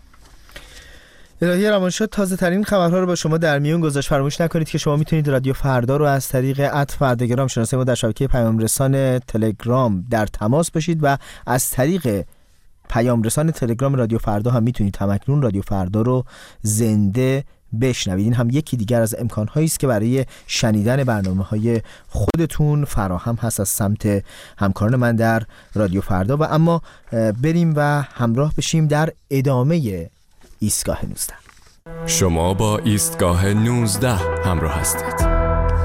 الهی روانشاد تازه ترین خبرها رو با شما در میون گذاشت. فراموش نکنید که شما میتونید رادیو فردا رو از طریق ات فردگرام شناسه ما در شبکه پیام رسان تلگرام در تماس باشید و از طریق پیام رسان تلگرام رادیو فردا هم میتونید همکنون رادیو فردا رو زنده بشنوید. این هم یکی دیگر از امکان‌هایی است که برای شنیدن برنامه‌های خودتون فراهم هست از سمت همکاران من در رادیو فردا. و اما بریم و همراه بشیم در ادامه ایستگاه نوزده. شما با ایستگاه نوزده همراه هستید.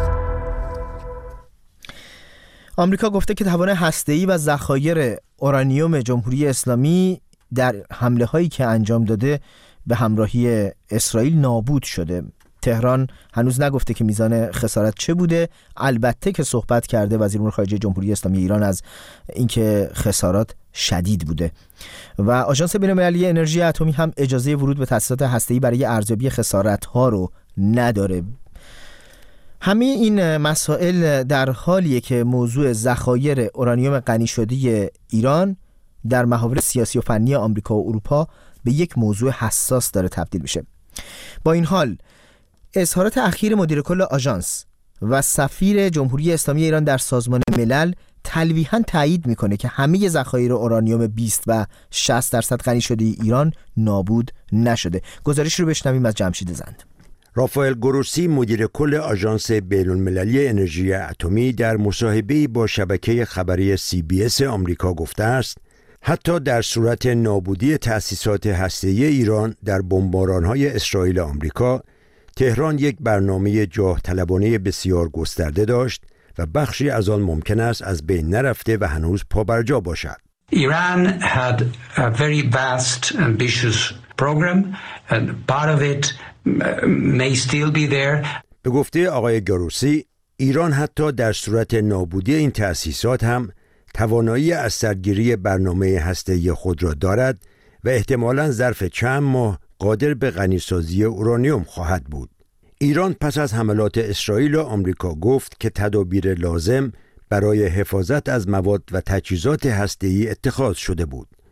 آمریکا گفته که توان هسته‌ای و ذخایر اورانیوم جمهوری اسلامی در حمله‌هایی که انجام داده به همراهی اسرائیل نابود شده. تهران هنوز نگفته که میزان خسارت چه بوده، البته که صحبت کرده وزیر امور خارجه جمهوری اسلامی ایران از اینکه خسارات شدید بوده. و آژانس بین‌المللی انرژی اتمی هم اجازه ورود به تأسیسات هسته‌ای برای ارزیابی خسارت‌ها رو نداره. همه این مسائل در حالیه که موضوع ذخایر اورانیوم غنی شده ایران در محاور سیاسی و فنی آمریکا و اروپا به یک موضوع حساس داره تبدیل میشه. با این حال اظهارات اخیر مدیر کل آژانس و سفیر جمهوری اسلامی ایران در سازمان ملل تلویحاً تایید میکنه که همه ذخایر اورانیوم بیست و شصت درصد غنی شده ایران نابود نشده. گزارش رو بشنویم از جمشید زند. رافائل گروسی مدیر کل آژانس بین‌المللی انرژی اتمی در مصاحبه‌ای با شبکه خبری سی بی اس آمریکا گفته است حتی در صورت نابودی تأسیسات هسته‌ای ایران در بمباران‌های اسرائیل آمریکا، تهران یک برنامه جاه طلبانه بسیار گسترده داشت و بخشی از آن ممکن است از بین نرفته و هنوز پابرجا باشد. Iran had a very vast, ambitious program and part of it may still be there. به گفته آقای گروسی، ایران حتی در صورت نابودی این تأسیسات هم توانایی از سرگیری برنامه هسته‌ای خود را دارد و احتمالاً ظرف چند ماه قادر به غنیسازی اورانیوم خواهد بود. ایران پس از حملات اسرائیل و آمریکا گفت که تدابیر لازم برای حفاظت از مواد و تجهیزات هسته‌ای اتخاذ شده بود.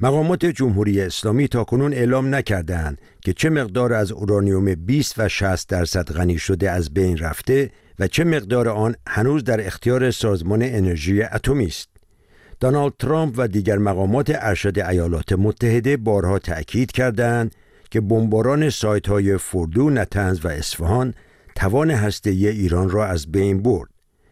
مقامات جمهوری اسلامی تاکنون اعلام نکردند که چه مقدار از اورانیوم بیست و شصت درصد غنی شده از بین رفته و چه مقدار آن هنوز در اختیار سازمان انرژی اتمی است. دونالد ترامپ و دیگر مقامات ارشد ایالات متحده بارها تأکید کردند که بمباران سایت‌های فوردو، نتنز و اصفهان توان هسته‌ای ایران را از بین برد.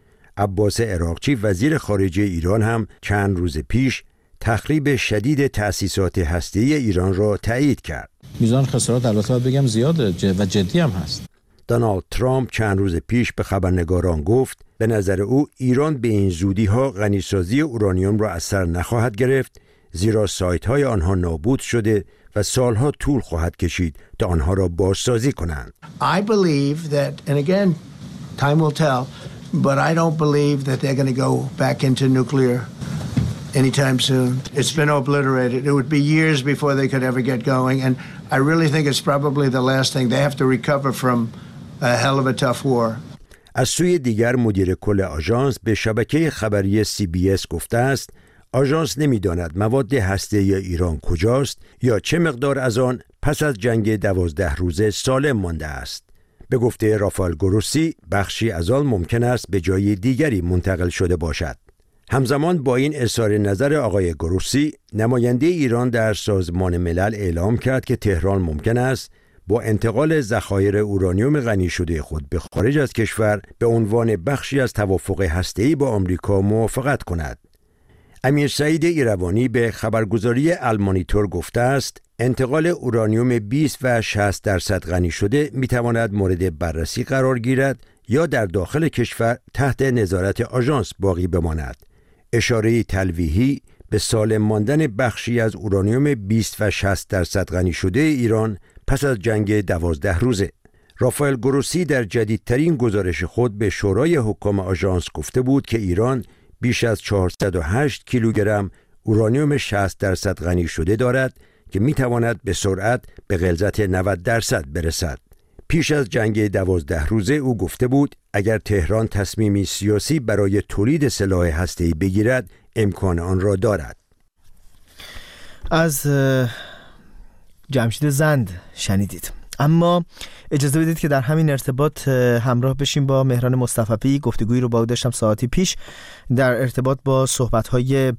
عباس عراقچی وزیر خارجه ایران هم چند روز پیش تخریب شدید تأسیسات هسته‌ای ایران را تایید کرد. میزان خسارات البته باید بگم زیاده و جدی هم هست. دونالد ترامپ چند روز پیش به خبرنگاران گفت به نظر او ایران به این زودی ها غنیسازی اورانیوم را از سر نخواهد گرفت، زیرا سایت های آنها نابود شده و سالها طول خواهد کشید تا آنها را بازسازی کنند. I believe that, and again, time will tell, but I don't believe that they're going to go back into nuclear anytime soon. It's been obliterated. It would be years before they could ever get going, and I really think it's probably the last thing. They have to recover from a hell of a tough war. از سوی دیگر مدیر کل آژانس به شبکه خبری سی بی اس گفته است آژانس نمی‌داند مواد هسته‌ای ایران کجاست یا چه مقدار از آن پس از جنگ دوازده روزه سالم مانده است. به گفته رافائل گروسی بخشی از آن ممکن است به جای دیگری منتقل شده باشد. همزمان با این اظهار نظر آقای گروسی، نماینده ایران در سازمان ملل اعلام کرد که تهران ممکن است با انتقال ذخایر اورانیوم غنی شده خود به خارج از کشور به عنوان بخشی از توافق هسته‌ای با آمریکا موافقت کند. امیر سعید ایروانی به خبرگزاری المانیتور گفته است انتقال اورانیوم بیست و شصت درصد غنی شده میتواند مورد بررسی قرار گیرد یا در داخل کشور تحت نظارت آژانس باقی بماند. اشاره تلویحی به سالم ماندن بخشی از اورانیوم بیست و شصت درصد غنی شده ایران پس از جنگ دوازده روزه. رافائل گروسی در جدیدترین گزارش خود به شورای حکام آژانس گفته بود که ایران بیش از چهارصد و هشت کیلوگرم اورانیوم شصت درصد غنی شده دارد که میتواند به سرعت به غلظت نود درصد برسد. پیش از جنگ دوازده روزه او گفته بود اگر تهران تصمیمی سیاسی برای تولید سلاح هسته‌ای بگیرد امکان آن را دارد. از جمشید زند شنیدید. اما اجازه بدید که در همین ارتباط همراه بشیم با مهران مصطفی. گفتگویی رو با او داشتم ساعتی پیش در ارتباط با صحبت‌های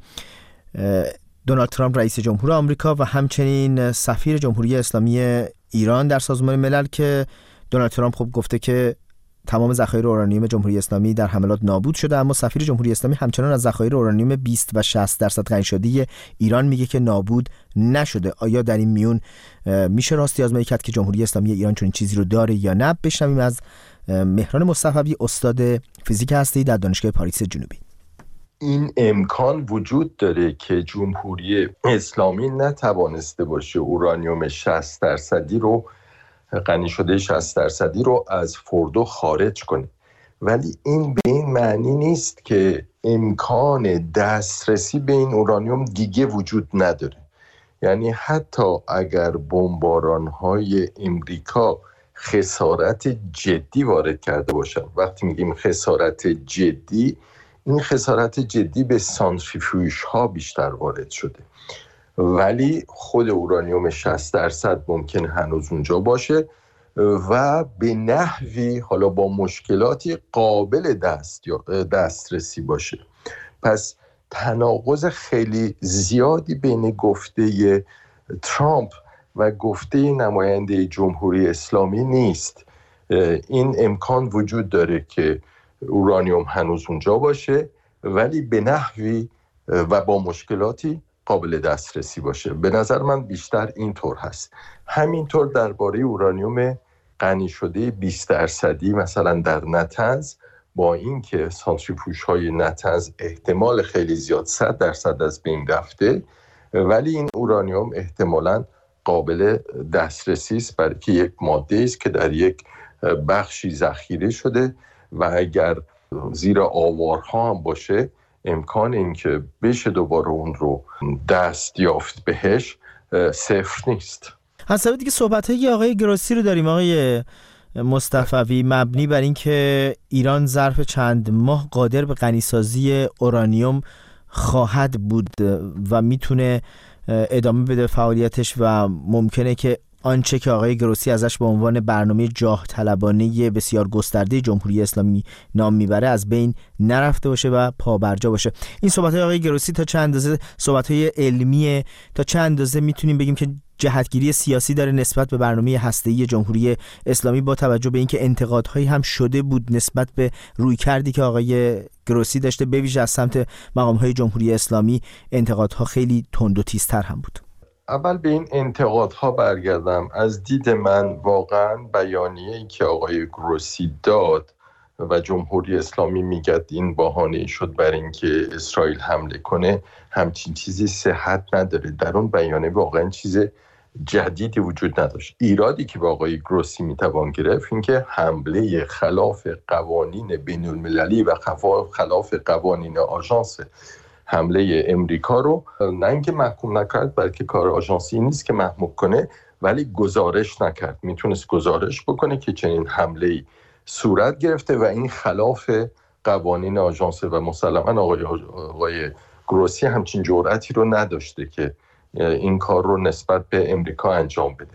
دونالد ترامپ رئیس جمهور آمریکا و همچنین سفیر جمهوری اسلامی ایران در سازمان ملل که دونالد ترامپ خب گفته که تمام ذخایر اورانیوم جمهوری اسلامی در حملات نابود شده، اما سفیر جمهوری اسلامی همچنان از ذخایر اورانیوم بیست و شصت درصد غنی شده ایران میگه که نابود نشده. آیا در این میون میشه راستی آزمایی کرد که جمهوری اسلامی ایران چنین چیزی رو داره یا نه؟ بشنویم از مهران مصطفی، استاد فیزیک هسته‌ای در دانشگاه پاریس جنوبی. این امکان وجود داره که جمهوری اسلامی نتوانسته باشه اورانیوم شصت درصدی رو غنی شده شصت درصدی رو از فوردو خارج کنه، ولی این به این معنی نیست که امکان دسترسی به این اورانیوم دیگه وجود نداره. یعنی حتی اگر بمباران‌های امریکا خسارت جدی وارد کرده باشن، وقتی میگیم خسارت جدی، این خسارت جدی به سانتریفیوژ ها بیشتر وارد شده، ولی خود اورانیوم شصت درصد ممکن هنوز اونجا باشه و به نحوی حالا با مشکلاتی قابل دست یا دسترسی باشه. پس تناقض خیلی زیادی بین گفته ترامپ و گفته نماینده جمهوری اسلامی نیست. این امکان وجود داره که اورانیوم هنوز اونجا باشه ولی به نحوی و با مشکلاتی قابل دسترسی باشه. به نظر من بیشتر اینطور هست. همینطور درباره اورانیوم غنی شده بیست درصدی مثلا در نتنز، با اینکه سانتریفیوژهای نتنز احتمال خیلی زیاد صد درصد از بین رفته، ولی این اورانیوم احتمالاً قابل دسترسی است، برای که یک ماده است که در یک بخشی ذخیره شده و اگر زیر آوارها هم باشه امکان این که بشه دوباره اون رو دست یافت بهش صفر نیست. حسابی دیگه صحبت‌های آقای گروسی رو داریم آقای مصطفی، مبنی بر این که ایران ظرف چند ماه قادر به غنیسازی اورانیوم خواهد بود و میتونه ادامه بده فعالیتش و ممکنه که آنچه که آقای گروسی ازش به عنوان برنامه جاه طلبانه بسیار گسترده جمهوری اسلامی نام میبره از بین نرفته باشه و پابرجا باشه. این صحبت‌های آقای گروسی تا چه اندازه صحبت‌های علمیه، تا چه اندازه میتونیم بگیم که جهتگیری سیاسی داره نسبت به برنامه هسته‌ای جمهوری اسلامی، با توجه به اینکه انتقادهایی هم شده بود نسبت به رویکردی که آقای گروسی داشته، به ویژه از سمت مقام‌های جمهوری اسلامی انتقادها خیلی تند و تیزتر هم بود. اول به این انتقادها برگردم. از دید من واقعا بیانیه‌ای که آقای گروسی داد و جمهوری اسلامی میگه این بهانه شد برای اینکه اسرائیل حمله کنه، همچین چیزی صحت نداره. در اون بیانیه واقعا چیز جدیدی وجود نداشت. ایرادی که با آقای گروسی میتوان گرفت این که حمله خلاف قوانین بین المللی و خلاف قوانین آژانس حمله امریکا رو نه اینکه محکوم نکرد، بلکه کار آژانسی نیست که محکوم کنه، ولی گزارش نکرد. میتونست گزارش بکنه که چنین حمله‌ای صورت گرفته و این خلاف قوانین آژانس و مسلماً آقای آقای گروسی همچین جرأتی رو نداشته که این کار رو نسبت به امریکا انجام بده.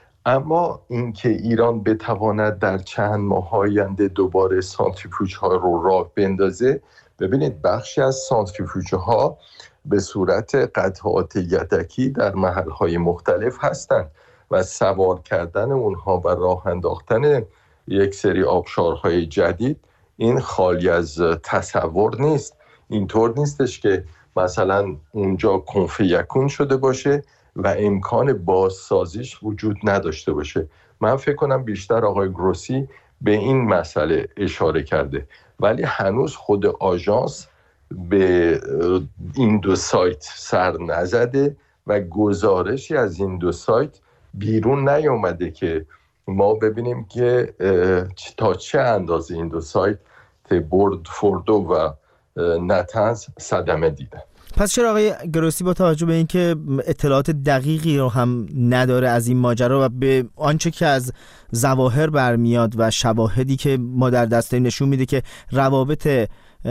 اما اینکه ایران بتواند در چند ماه آینده دوباره سانتریفیوژ ها رو راه بندازه، ببینید بخشی از سانتریفیوژ ها به صورت قطعات یدکی در محل های مختلف هستند و سوار کردن اونها و راه انداختن یک سری آبشارهای جدید این خالی از تصور نیست. اینطور نیستش که مثلا اونجا کنف یکون شده باشه و امکان بازسازیش وجود نداشته باشه. من فکر کنم بیشتر آقای گروسی به این مسئله اشاره کرده، ولی هنوز خود آژانس به این دو سایت سر نزده و گزارشی از این دو سایت بیرون نیامده که ما ببینیم که تا چه اندازه این دو سایت برد فوردو و نتنز صدمه دیدن. پس چرا آقای گروسی با توجه به اینکه اطلاعات دقیقی رو هم نداره از این ماجرا و به آنچه که از ظواهر برمیاد و شواهدی که ما در دست داریم نشون میده که روابط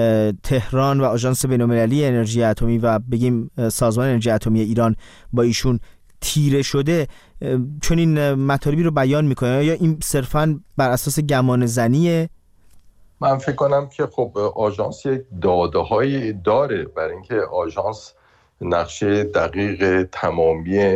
تهران و آژانس بین‌المللی انرژی اتمی و بگیم سازمان انرژی اتمی ایران با ایشون تیره شده، چون این مطالبی رو بیان میکنه یا این صرفاً بر اساس گمان زنیه؟ من فکر کنم که خب آژانس یک داده‌هایی داره برای اینکه آژانس نقشه دقیق تمامی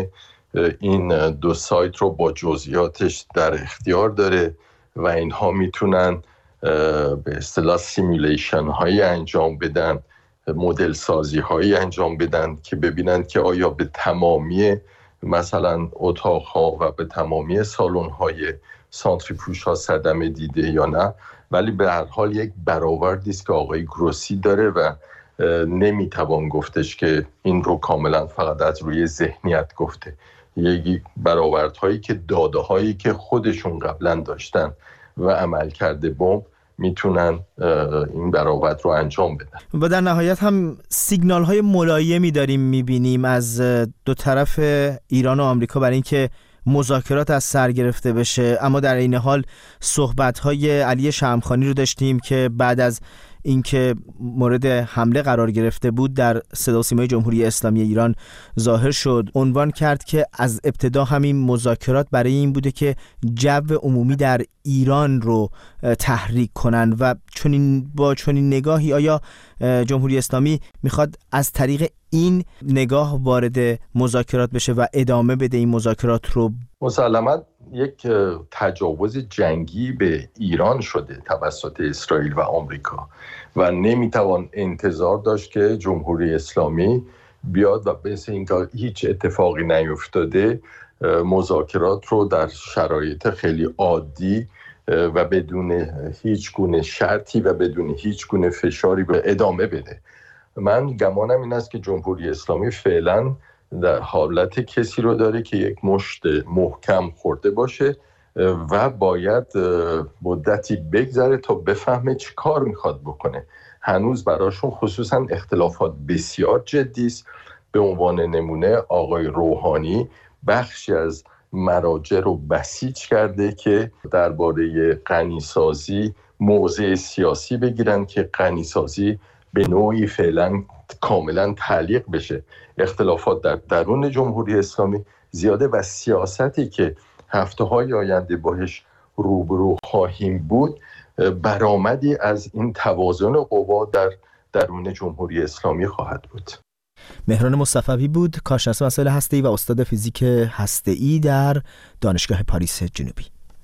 این دو سایت رو با جزئیاتش در اختیار داره و اینها میتونن به اصطلاح سیمولیشن هایی انجام بدن، مدل سازی هایی انجام بدن که ببینن که آیا به تمامی مثلا اتاق ها و به تمامی سالن های سانتریفیوژ ها صدمه دیده یا نه. ولی به هر حال یک برآوردی است که آقای گروسی داره و نمیتوان گفتش که این رو کاملا فقط از روی ذهنیت گفته. یک برآوردهایی که داده هایی که خودشون قبلا داشتن و عمل کرده بمب میتونن این برآورد رو انجام بدن. و در نهایت هم سیگنال های ملایمی داریم میبینیم از دو طرف ایران و آمریکا برای اینکه مذاکرات از سر گرفته بشه، اما در این حال صحبت‌های علی شمخانی رو داشتیم که بعد از اینکه مورد حمله قرار گرفته بود در صدا و سیمای جمهوری اسلامی ایران ظاهر شد، عنوان کرد که از ابتدا همین مذاکرات برای این بوده که جو عمومی در ایران رو تحریک کنن و چنین با چنین نگاهی آیا جمهوری اسلامی میخواد از طریق این نگاه وارد مذاکرات بشه و ادامه بده این مذاکرات رو؟ مسلماً یک تجاوز جنگی به ایران شده توسط اسرائیل و آمریکا و نمیتوان انتظار داشت که جمهوری اسلامی بیاد و مثل اینکه هیچ اتفاقی نیفتاده مذاکرات رو در شرایط خیلی عادی و بدون هیچ گونه شرطی و بدون هیچ گونه فشاری به ادامه بده. من گمانم این است که جمهوری اسلامی فعلا در حالت کسی رو داره که یک مشت محکم خورده باشه و باید مدتی بگذره تا بفهمه چی کار میخواد بکنه. هنوز براشون خصوصا اختلافات بسیار جدی است. به عنوان نمونه آقای روحانی بخشی از مراجع رو بسیج کرده که درباره غنیسازی موضع سیاسی بگیرن که غنیسازی به نوعی فعلا کاملا تعلیق بشه. اختلافات در درون جمهوری اسلامی زیاده و سیاستی که هفته های آینده باهاش روبرو خواهیم بود برآمدی از این توازن قوا در درون جمهوری اسلامی خواهد بود. مهران مصطفی بود، کارشناس مسائل هسته‌ای و استاد فیزیک هسته‌ای در دانشگاه پاریس جنوبی.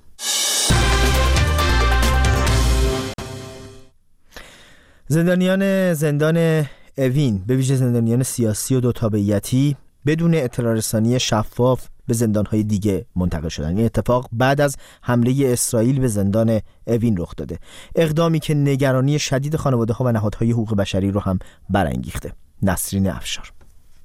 زندانیان زندان اوین، به ویژه زندانیان سیاسی و دو تابعیتی، بدون اطلاع رسانی شفاف به زندان‌های دیگه منتقل شدن. این اتفاق بعد از حمله اسرائیل به زندان اوین رخ داده، اقدامی که نگرانی شدید خانواده‌ها و نهادهای حقوق بشری رو هم برانگیخته. نسرین افشار.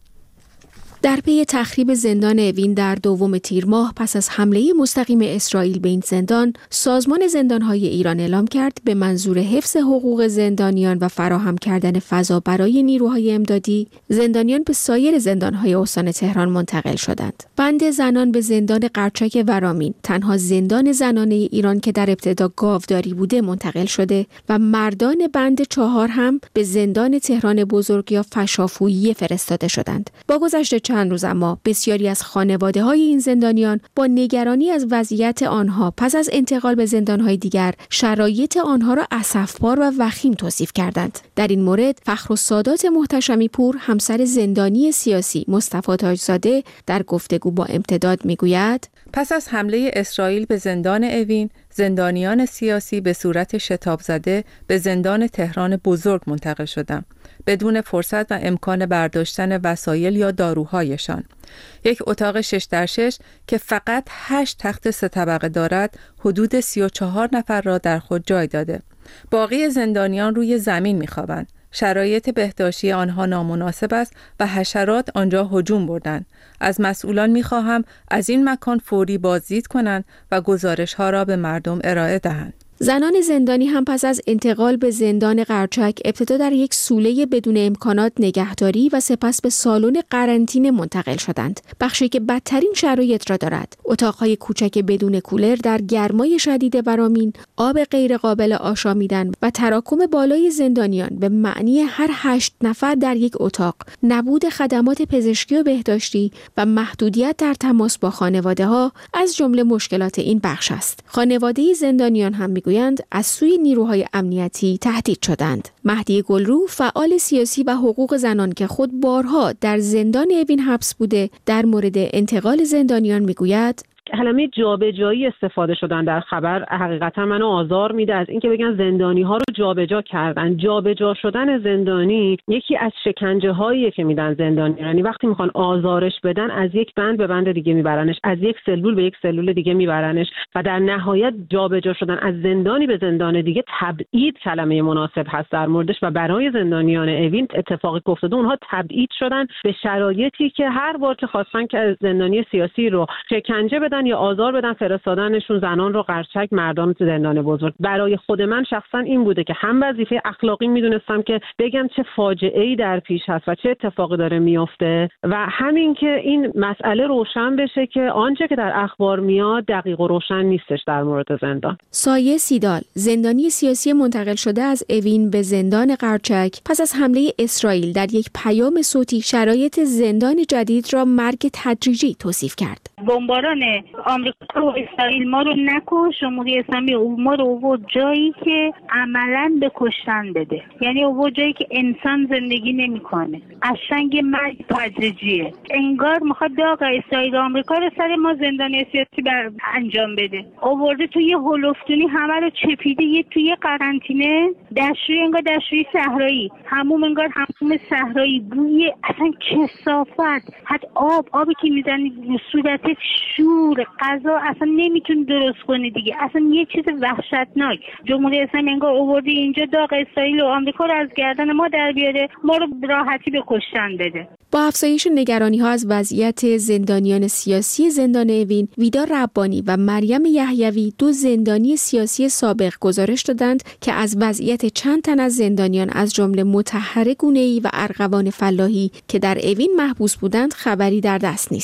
در پی تخریب زندان اوین در دوم تیر ماه پس از حمله مستقیم اسرائیل به این زندان، سازمان زندان‌های ایران اعلام کرد به منظور حفظ حقوق زندانیان و فراهم کردن فضا برای نیروهای امدادی، زندانیان به سایر زندان‌های استان تهران منتقل شدند. بند زنان به زندان قرچک ورامین، تنها زندان زنانه ایران که در ابتدا گاوداری بوده، منتقل شده و مردان بند چهار هم به زندان تهران بزرگ یا فشافویی فرستاده شدند. با گذشت چند روز اما بسیاری از خانواده‌های این زندانیان با نگرانی از وضعیت آنها پس از انتقال به زندان‌های دیگر، شرایط آنها را اسفبار و وخیم توصیف کردند. در این مورد فخرالسادات محتشمی پور، همسر زندانی سیاسی مصطفی تاجزاده، در گفتگو با امتداد میگوید: پس از حمله اسرائیل به زندان اوین، زندانیان سیاسی به صورت شتاب زده به زندان تهران بزرگ منتقل شدند، بدون فرصت و امکان برداشتن وسایل یا داروهایشان. یک اتاق شش در شش که فقط هشت تخت سه طبقه دارد، حدود سی و چهار نفر را در خود جای داده. باقی زندانیان روی زمین می‌خوابند. شرایط بهداشتی آنها نامناسب است و حشرات آنجا هجوم بردند. از مسئولان می‌خواهم از این مکان فوری بازدید کنند و گزارش‌ها را به مردم ارائه دهند. زنان زندانی هم پس از انتقال به زندان قرچک ابتدا در یک سوله بدون امکانات نگهداری و سپس به سالن قرنطینه منتقل شدند، بخشی که بدترین شرایط را دارد. اتاقهای کوچک بدون کولر در گرمای شدید ورامین، آب غیر قابل آشامیدن و تراکم بالای زندانیان به معنی هر هشت نفر در یک اتاق، نبود خدمات پزشکی و بهداشتی و محدودیت در تماس با خانواده‌ها از جمله مشکلات این بخش است. خانواده زندانیان هم گویند از سوی نیروهای امنیتی تهدید شدند. مهدی گلرو، فعال سیاسی و حقوق زنان که خود بارها در زندان اوین حبس بوده، در مورد انتقال زندانیان میگوید: کلمه جابجایی استفاده شدن در خبر حقیقتا منو آزار میده، از اینکه بگن زندانی ها رو جابجا کردن. جابجا شدن زندانی یکی از شکنجه هایی که میدن زندانیان، یعنی وقتی میخوان آزارش بدن از یک بند به بند دیگه میبرنش، از یک سلول به یک سلول دیگه میبرنش و در نهایت جابجا شدن از زندانی به زندان دیگه تبعید کلمه مناسب هست در موردش و برای زندانیان اوین اتفاقی که افتاده اونها تبعید شدن به شرایطی که هر بار که خواستن که زندانی سیاسی رو شکنجه بدن یا آزار بدن، فرستادنشون زنان رو قرچک، مردان تو زندان بزرگ. برای خود من شخصا این بوده که هم وظیفه اخلاقی میدونستم که بگم چه فاجعه‌ای در پیش هست و چه اتفاقی داره میفته و همین که این مسئله روشن بشه که آنچه که در اخبار میاد دقیق و روشن نیستش در مورد زندان. سایه سیدال، زندانی سیاسی منتقل شده از اوین به زندان قرچک پس از حمله اسرائیل، در یک پیام صوتی شرایط زندان جدید را مرگ تدریجی توصیف کرد. بمباران آمریکا و اسرائیل ما رو نکش، جمهوری اسلامی ما رو آورد جایی که عملاً به کشتن بده، یعنی آورد جایی که انسان زندگی نمیکنه. قشنگ مرگ تدریجیه، انگار میخواد داغ اسرائیل و آمریکا رو سر ما زندان سیاسی بر انجام بده. آورده توی هولفتونی همه رو چپیده، یه توی قرنطینه دشویی، انگار دشویی صحرایی، هموم انگار هموم صحرایی، بوی اصلا کثافت، حتی آب آبی که میزنی صورت شور، غذا اصلا نمیتونی درست کنی دیگه، اصلا یه چیز وحشتناک. جمهوری اسلامی انگار آورده اینجا داغ اسرائیل و آمریکا رو از گردن ما در بیاره، ما رو راحتی به کشتن بده. با افزایش نگرانی‌ها از وضعیت زندانیان سیاسی زندان اوین، ویدا ربانی و مریم یحیوی، دو زندانی سیاسی سابق، گزارش دادند که از وضعیت چند تن از زندانیان از جمله مطهر گونه‌ای و ارغوان فلاحی که در اوین محبوس بودند خبری در دست نیست.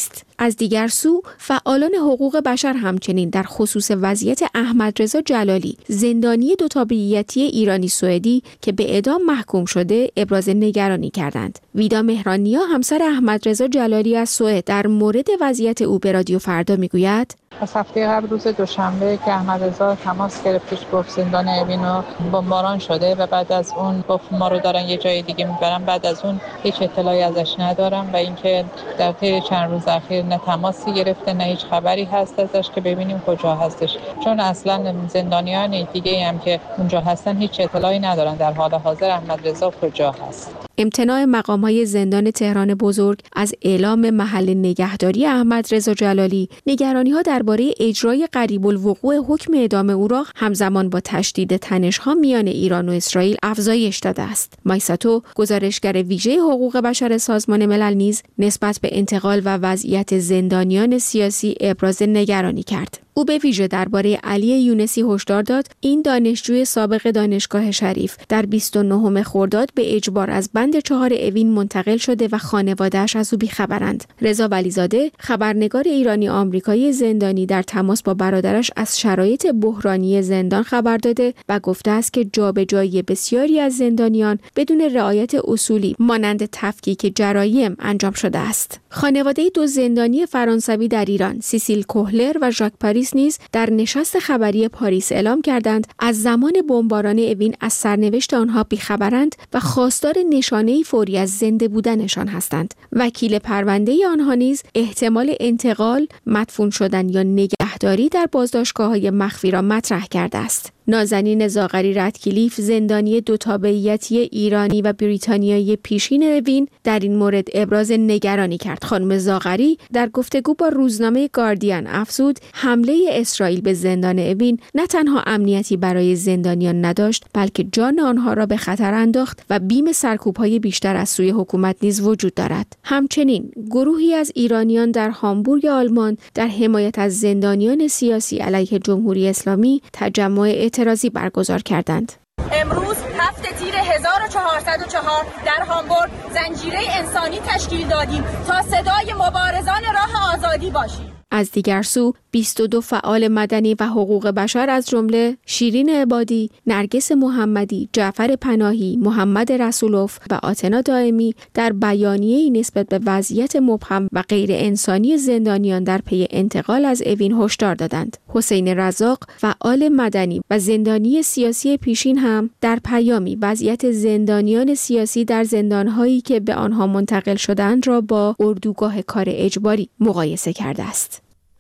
از دیگر سو فعالان حقوق بشر همچنین در خصوص وضعیت احمدرضا جلالی زندانی دو تابعیتی ایرانی سوئدی که به اعدام محکوم شده ابراز نگرانی کردند. ویدا مهرانیا همسر احمدرضا جلالی از سوئد در مورد وضعیت او به رادیو فردا میگوید: از هفته قبل روز دوشنبه که احمدرضا تماس گرفتش گفت زندان اوین رو بمباران شده و بعد از اون گفت ما رو دارن یه جای دیگه میبرن. بعد از اون هیچ اطلاعی ازش ندارم و اینکه در طی چند روز اخیر نه تماسی گرفته نه هیچ خبری هست ازش که ببینیم کجا هستش، چون اصلا زندانیان دیگه هم که اونجا هستن هیچ اطلاعی ندارن در حال حاضر احمدرضا کجا هست. امتناع مقام‌های زندان تهران بزرگ از اعلام محل نگهداری احمدرضا جلالی نگرانی‌ها درباره اجرای قریب الوقوع حکم اعدام او را همزمان با تشدید تنش‌ها میان ایران و اسرائیل افزایش داده است. مایساتو، گزارشگر ویژه حقوق بشر سازمان ملل نیز نسبت به انتقال و وضعیت زندانیان سیاسی ابراز نگرانی کرد. او به ویژه درباره علی یونسی هشدار داد این دانشجوی سابق دانشگاه شریف در بیست و نهم خرداد به اجبار از بند چهار اوین منتقل شده و خانواده‌اش از او بی‌خبرند. رضا ولیزاده، خبرنگار ایرانی آمریکایی زندانی، در تماس با برادرش از شرایط بحرانی زندان خبر داده و گفته است که جابجایی بسیاری از زندانیان بدون رعایت اصولی مانند تفکیک جرایم انجام شده است. خانواده دو زندانی فرانسوی در ایران، سیسیل کوهلر و ژاک پاریس نیز در نشست خبری پاریس اعلام کردند از زمان بمباران اوین از سرنوشت آنها بیخبرند و خواستار نشانه‌ای فوری از زنده بودنشان هستند. وکیل پرونده آنها نیز احتمال انتقال، مدفون شدن یا نگهداری در بازداشتگاه‌های مخفی را مطرح کرده است. نازنین زاغری رتکلیف، زندانی دو تابعیتی ایرانی و بریتانیایی پیشین اوین، در این مورد ابراز نگرانی کرد. خانم زاغری در گفتگو با روزنامه گاردین افزود حمله اسرائیل به زندان اوین نه تنها امنیتی برای زندانیان نداشت، بلکه جان آنها را به خطر انداخت و بیم سرکوب‌های بیشتر از سوی حکومت نیز وجود دارد. همچنین گروهی از ایرانیان در هامبورگ آلمان در حمایت از زندانیان سیاسی علیه جمهوری اسلامی تجمع اعتراضی برگزار کردند. امروز هفت تیر هزار و چهارصد و چهار در هامبورگ زنجیره انسانی تشکیل دادیم تا صدای مبارزان راه آزادی باشیم. از دیگر سو بیست و دو فعال مدنی و حقوق بشر از جمله شیرین عبادی، نرگس محمدی، جعفر پناهی، محمد رسولوف و آتنا دائمی در بیانیه‌ای نسبت به وضعیت مبهم و غیر انسانی زندانیان در پی انتقال از اوین هشدار دادند. حسین رزاق، فعال مدنی و زندانی سیاسی پیشین هم در پیامی وضعیت زندانیان سیاسی در زندان‌هایی که به آنها منتقل شدند را با اردوگاه کار اجباری مقایسه کرده است.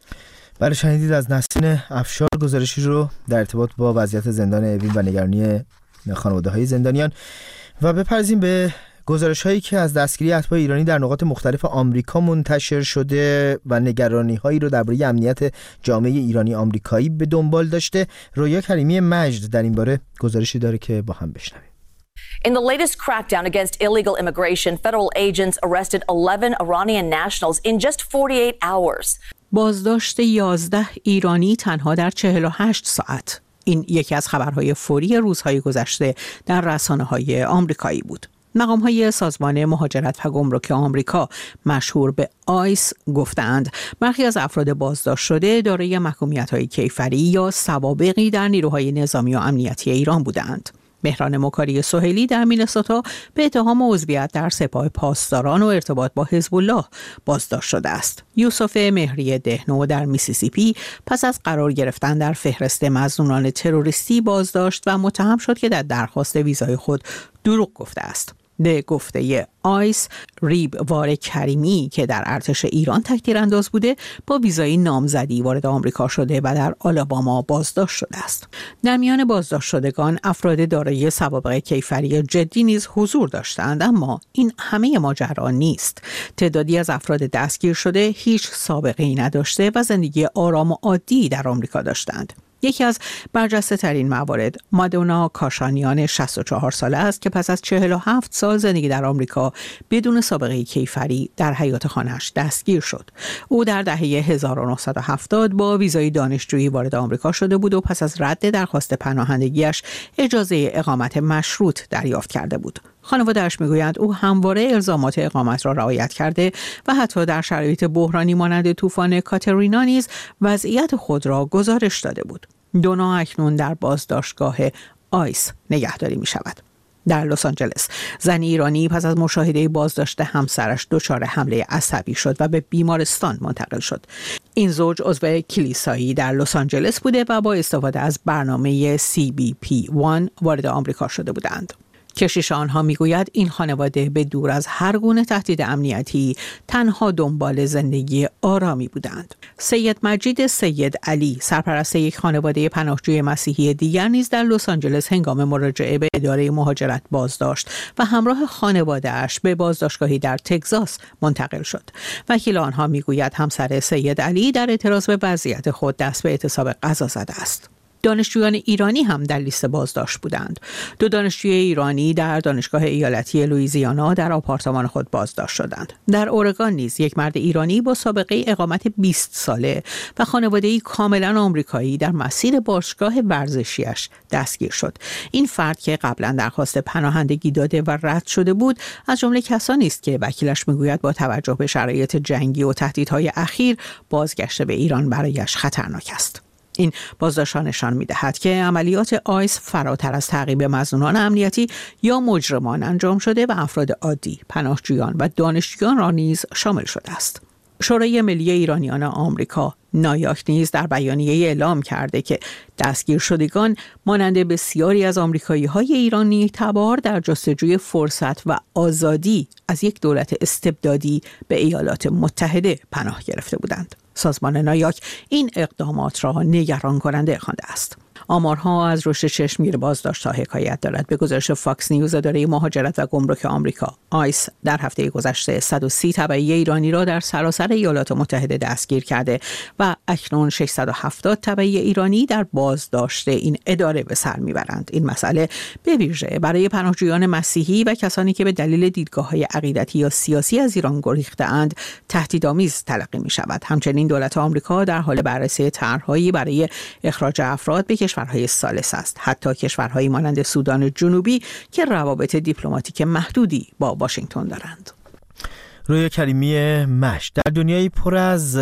بله، شنیدید از نسرین افشار گزارشی رو در ارتباط با وضعیت زندان اوین و نگرانی خانواده‌های زندانیان و بپرزیم به گزارش‌هایی که از دستگیری اتباع ایرانی در نقاط مختلف آمریکا منتشر شده و نگرانی‌هایی رو درباره امنیت جامعه ایرانی آمریکایی به دنبال داشته. رویا کریمی مجد در این باره گزارشی داره که با هم بشنویم. In the latest crackdown against illegal immigration, federal agents arrested eleven Iranian nationals in just forty-eight hours. بازداشت یازده ایرانی تنها در چهل و هشت ساعت. این یکی از خبرهای فوری روزهای گذشته در رسانه‌های آمریکایی بود. مقام‌های سازمان مهاجرت و گمرک آمریکا مشهور به آیس گفتند برخی از افراد بازداشت شده دارای محکومیت‌های کیفری یا سوابقی در نیروهای نظامی و امنیتی ایران بودند. مهران مکاری سهیلی در مینسوتا به اتهام عضویت در سپاه پاسداران و ارتباط با حزب الله بازداشت شده است. یوسف مهری دهنو در میسیسیپی پس از قرار گرفتن در فهرست مظنونان تروریستی بازداشت و متهم شد که در درخواست ویزای خود دروغ گفته است. به گفته آیس، ریب وار کریمی که در ارتش ایران تکتیر انداز بوده با ویزای نامزدی وارد آمریکا شده و در آلاباما بازداشت شده است. در میان بازداشت شدگان افراد دارای سوابق کیفری جدی نیز حضور داشتند، اما این همه ماجرا نیست. تعدادی از افراد دستگیر شده هیچ سابقه‌ای نداشته و زندگی آرام و عادی در آمریکا داشتند. یکی از برجسته ترین موارد مادونا کاشانیان شصت و چهار ساله است که پس از چهل و هفت سال زندگی در آمریکا بدون سابقه کیفری در حیاط خانه‌اش دستگیر شد. او در دهه هزار و نهصد و هفتاد با ویزای دانشجویی وارد آمریکا شده بود و پس از رد درخواست پناهندگیش اجازه اقامت مشروط دریافت کرده بود. خانواده‌اش میگویند او همواره الزامات اقامت را رعایت کرده و حتی در شرایط بحرانی مانند طوفان کاترینا نیز وضعیت خود را گزارش داده بود. دونا اکنون در بازداشتگاه آیس نگهداری می شود. در لس آنجلس زن ایرانی پس از مشاهده بازداشت همسرش دچار حمله عصبی شد و به بیمارستان منتقل شد. این زوج عضو کلیسایی در لس آنجلس بوده و با استفاده از برنامه سی بی پی یک وارد آمریکا شده بودند. کشیش آنها میگوید این خانواده به دور از هر گونه تهدید امنیتی تنها دنبال زندگی آرامی بودند. سید مجید سید علی سرپرست یک خانواده پناهجوی مسیحی دیگر نیز در لس آنجلس هنگام مراجعه به اداره مهاجرت بازداشت و همراه خانواده‌اش به بازداشتگاهی در تگزاس منتقل شد. وکیل آنها میگوید همسر سید علی در اعتراض به وضعیت خود دست به اعتصاب غذا زده است. دانشجویان ایرانی هم در لیست بازداشت بودند. دو دانشجوی ایرانی در دانشگاه ایالتی لوئیزیانا در آپارتمان خود بازداشت شدند. در اورگان نیز یک مرد ایرانی با سابقه اقامت بیست ساله و خانواده‌ای کاملا آمریکایی در مسیر باشگاه ورزشیش دستگیر شد. این فرد که قبلا درخواست پناهندگی داده و رد شده بود، از جمله کسانی است که وکیلش میگوید با توجه به شرایط جنگی و تهدیدهای اخیر بازگشت به ایران برایش خطرناک است. این بازداشت‌ها نشان می‌دهد که عملیات آیس فراتر از تعقیب مظنونان امنیتی یا مجرمان انجام شده و افراد عادی، پناهجویان و دانشجویان را نیز شامل شده است. شورای ملی ایرانیان آمریکا نایاک نیز در بیانیه اعلام کرده که دستگیر شدگان مانند بسیاری از آمریکایی‌های ایرانی تبار در جستجوی فرصت و آزادی از یک دولت استبدادی به ایالات متحده پناه گرفته بودند. سازمان نایاک این اقدامات را نگران کننده خوانده است. آمارها از رشد چشمگیر بازداشت‌ها حکایت دارد. به گزارش فاکس نیوز، اداره مهاجرت و گمرک آمریکا آیس در هفته گذشته صد و سی تبعی ایرانی را در سراسر ایالات متحده دستگیر کرده و اکنون ششصد و هفتاد تبعی ایرانی در بازداشت این اداره به سر میبرند. این مسئله به ویژه برای پناهجویان مسیحی و کسانی که به دلیل دیدگاه‌های عقیدتی یا سیاسی از ایران گریخته‌اند تهدیدآمیز تلقی می‌شود. همچنین دولت آمریکا در حال بررسی طرح‌هایی برای اخراج افراد به کشورهای ثالث است، حتی کشورهایی مانند سودان جنوبی که روابط دیپلماتیک محدودی با واشنگتن دارند. رویا کریمی مشت، در دنیای پر از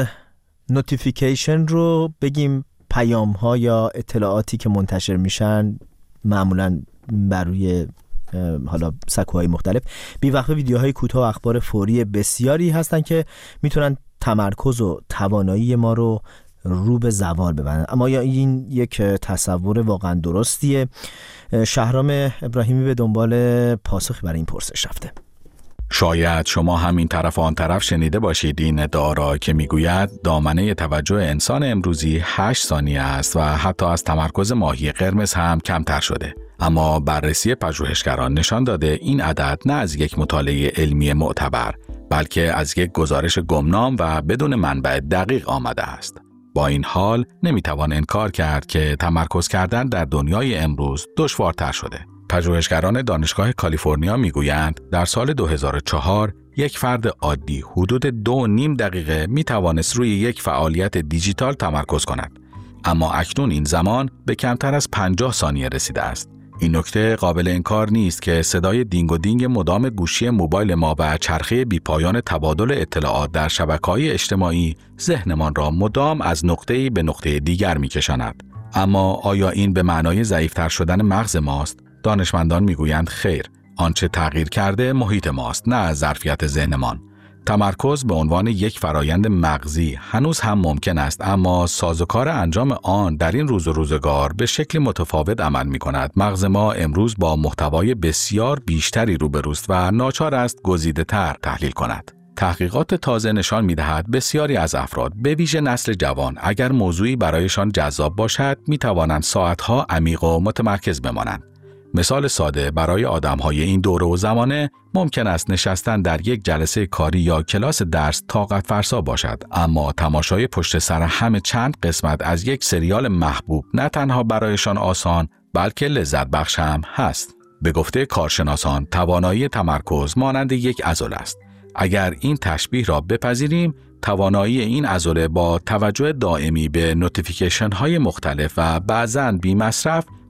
نوتیفیکیشن رو بگیم پیام ها یا اطلاعاتی که منتشر میشن معمولا بر روی حالا سکوهای مختلف، بی‌وقفه ویدیوهای کوتاه و اخبار فوری بسیاری هستن که میتونن تمرکز و توانایی ما رو رو به زوال ببرن. اما یا این یک تصور واقعا درستیه؟ شهرام ابراهیمی به دنبال پاسخی برای این پرسش رفته. شاید شما هم این طرف و آن طرف شنیده باشید این ادعا را که میگوید دامنه توجه انسان امروزی هشت ثانیه است و حتی از تمرکز ماهی قرمز هم کمتر شده. اما بررسی پژوهشگران نشان داده این عدد نه از یک مطالعه علمی معتبر، بلکه از یک گزارش گمنام و بدون منبع دقیق آمده است. با این حال نمیتوان انکار کرد که تمرکز کردن در دنیای امروز دشوارتر شده. پژوهشگران دانشگاه کالیفرنیا میگویند در سال دو هزار و چهار یک فرد عادی حدود دو و نیم دقیقه میتوانست روی یک فعالیت دیجیتال تمرکز کند. اما اکنون این زمان به کمتر از پنجاه ثانیه رسیده است. این نکته قابل انکار نیست که صدای دینگ و دینگ مدام گوشی موبایل ما و چرخه بیپایان تبادل اطلاعات در شبکه‌های اجتماعی ذهنمان را مدام از نقطه‌ای به نقطه دیگر می‌کشاند. اما آیا این به معنای ضعیف‌تر شدن مغز ماست؟ دانشمندان می‌گویند خیر. آنچه تغییر کرده محیط ماست، نه ظرفیت ذهنمان. تمرکز به عنوان یک فرایند مغزی هنوز هم ممکن است، اما سازوکار انجام آن در این روز و روزگار به شکل متفاوت عمل می کند. مغز ما امروز با محتوای بسیار بیشتری روبروست و ناچار است گزیده تر تحلیل کند. تحقیقات تازه نشان می دهد بسیاری از افراد، به ویژه نسل جوان، اگر موضوعی برایشان جذاب باشد می توانند ساعتها عمیق و متمرکز بمانند. مثال ساده برای آدم‌های این دوره و زمانه ممکن است نشستن در یک جلسه کاری یا کلاس درس طاقت فرسا باشد، اما تماشای پشت سر همه چند قسمت از یک سریال محبوب نه تنها برایشان آسان بلکه لذت بخش هم هست. به گفته کارشناسان توانایی تمرکز مانند یک عضله است. اگر این تشبیه را بپذیریم، توانایی این عضله با توجه دائمی به نوتیفیکیشن های مختلف و بعضاً بی مصرف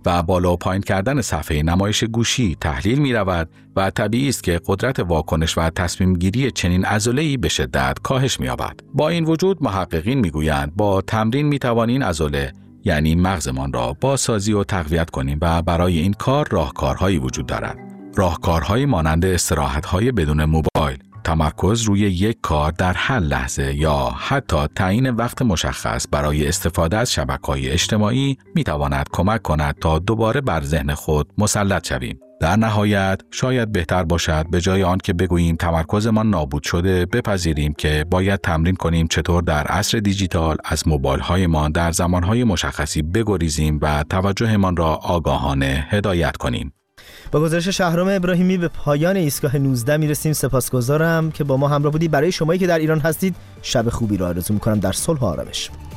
و بالا و پایین کردن صفحه نمایش گوشی تحلیل می رود و طبیعی است که قدرت واکنش و تصمیم گیری چنین عضله‌ای به شدت کاهش می یابد. با این وجود محققین می گویند با تمرین می توان این عضله یعنی مغزمان را بازسازی و تقویت کنیم و برای این کار راهکارهایی وجود دارد. راهکارهایی مانند استراحت‌های بدون موبایل، تمرکز روی یک کار در هر لحظه یا حتی تعیین وقت مشخص برای استفاده از شبکه‌های اجتماعی می‌تواند کمک کند تا دوباره بر ذهن خود مسلط شویم. در نهایت شاید بهتر باشد به جای آن که بگوییم تمرکزمان نابود شده بپذیریم که باید تمرین کنیم چطور در عصر دیجیتال از موبایل‌هایمان در زمانهای مشخصی بگریزیم و توجهمان را آگاهانه هدایت کنیم. با گزارش شهرام ابراهیمی به پایان ایستگاه نوزده میرسیم. سپاسگزارم که با ما همراه بودید. برای شمایی که در ایران هستید شب خوبی را آرزو می‌کنم در صلح و آرامش.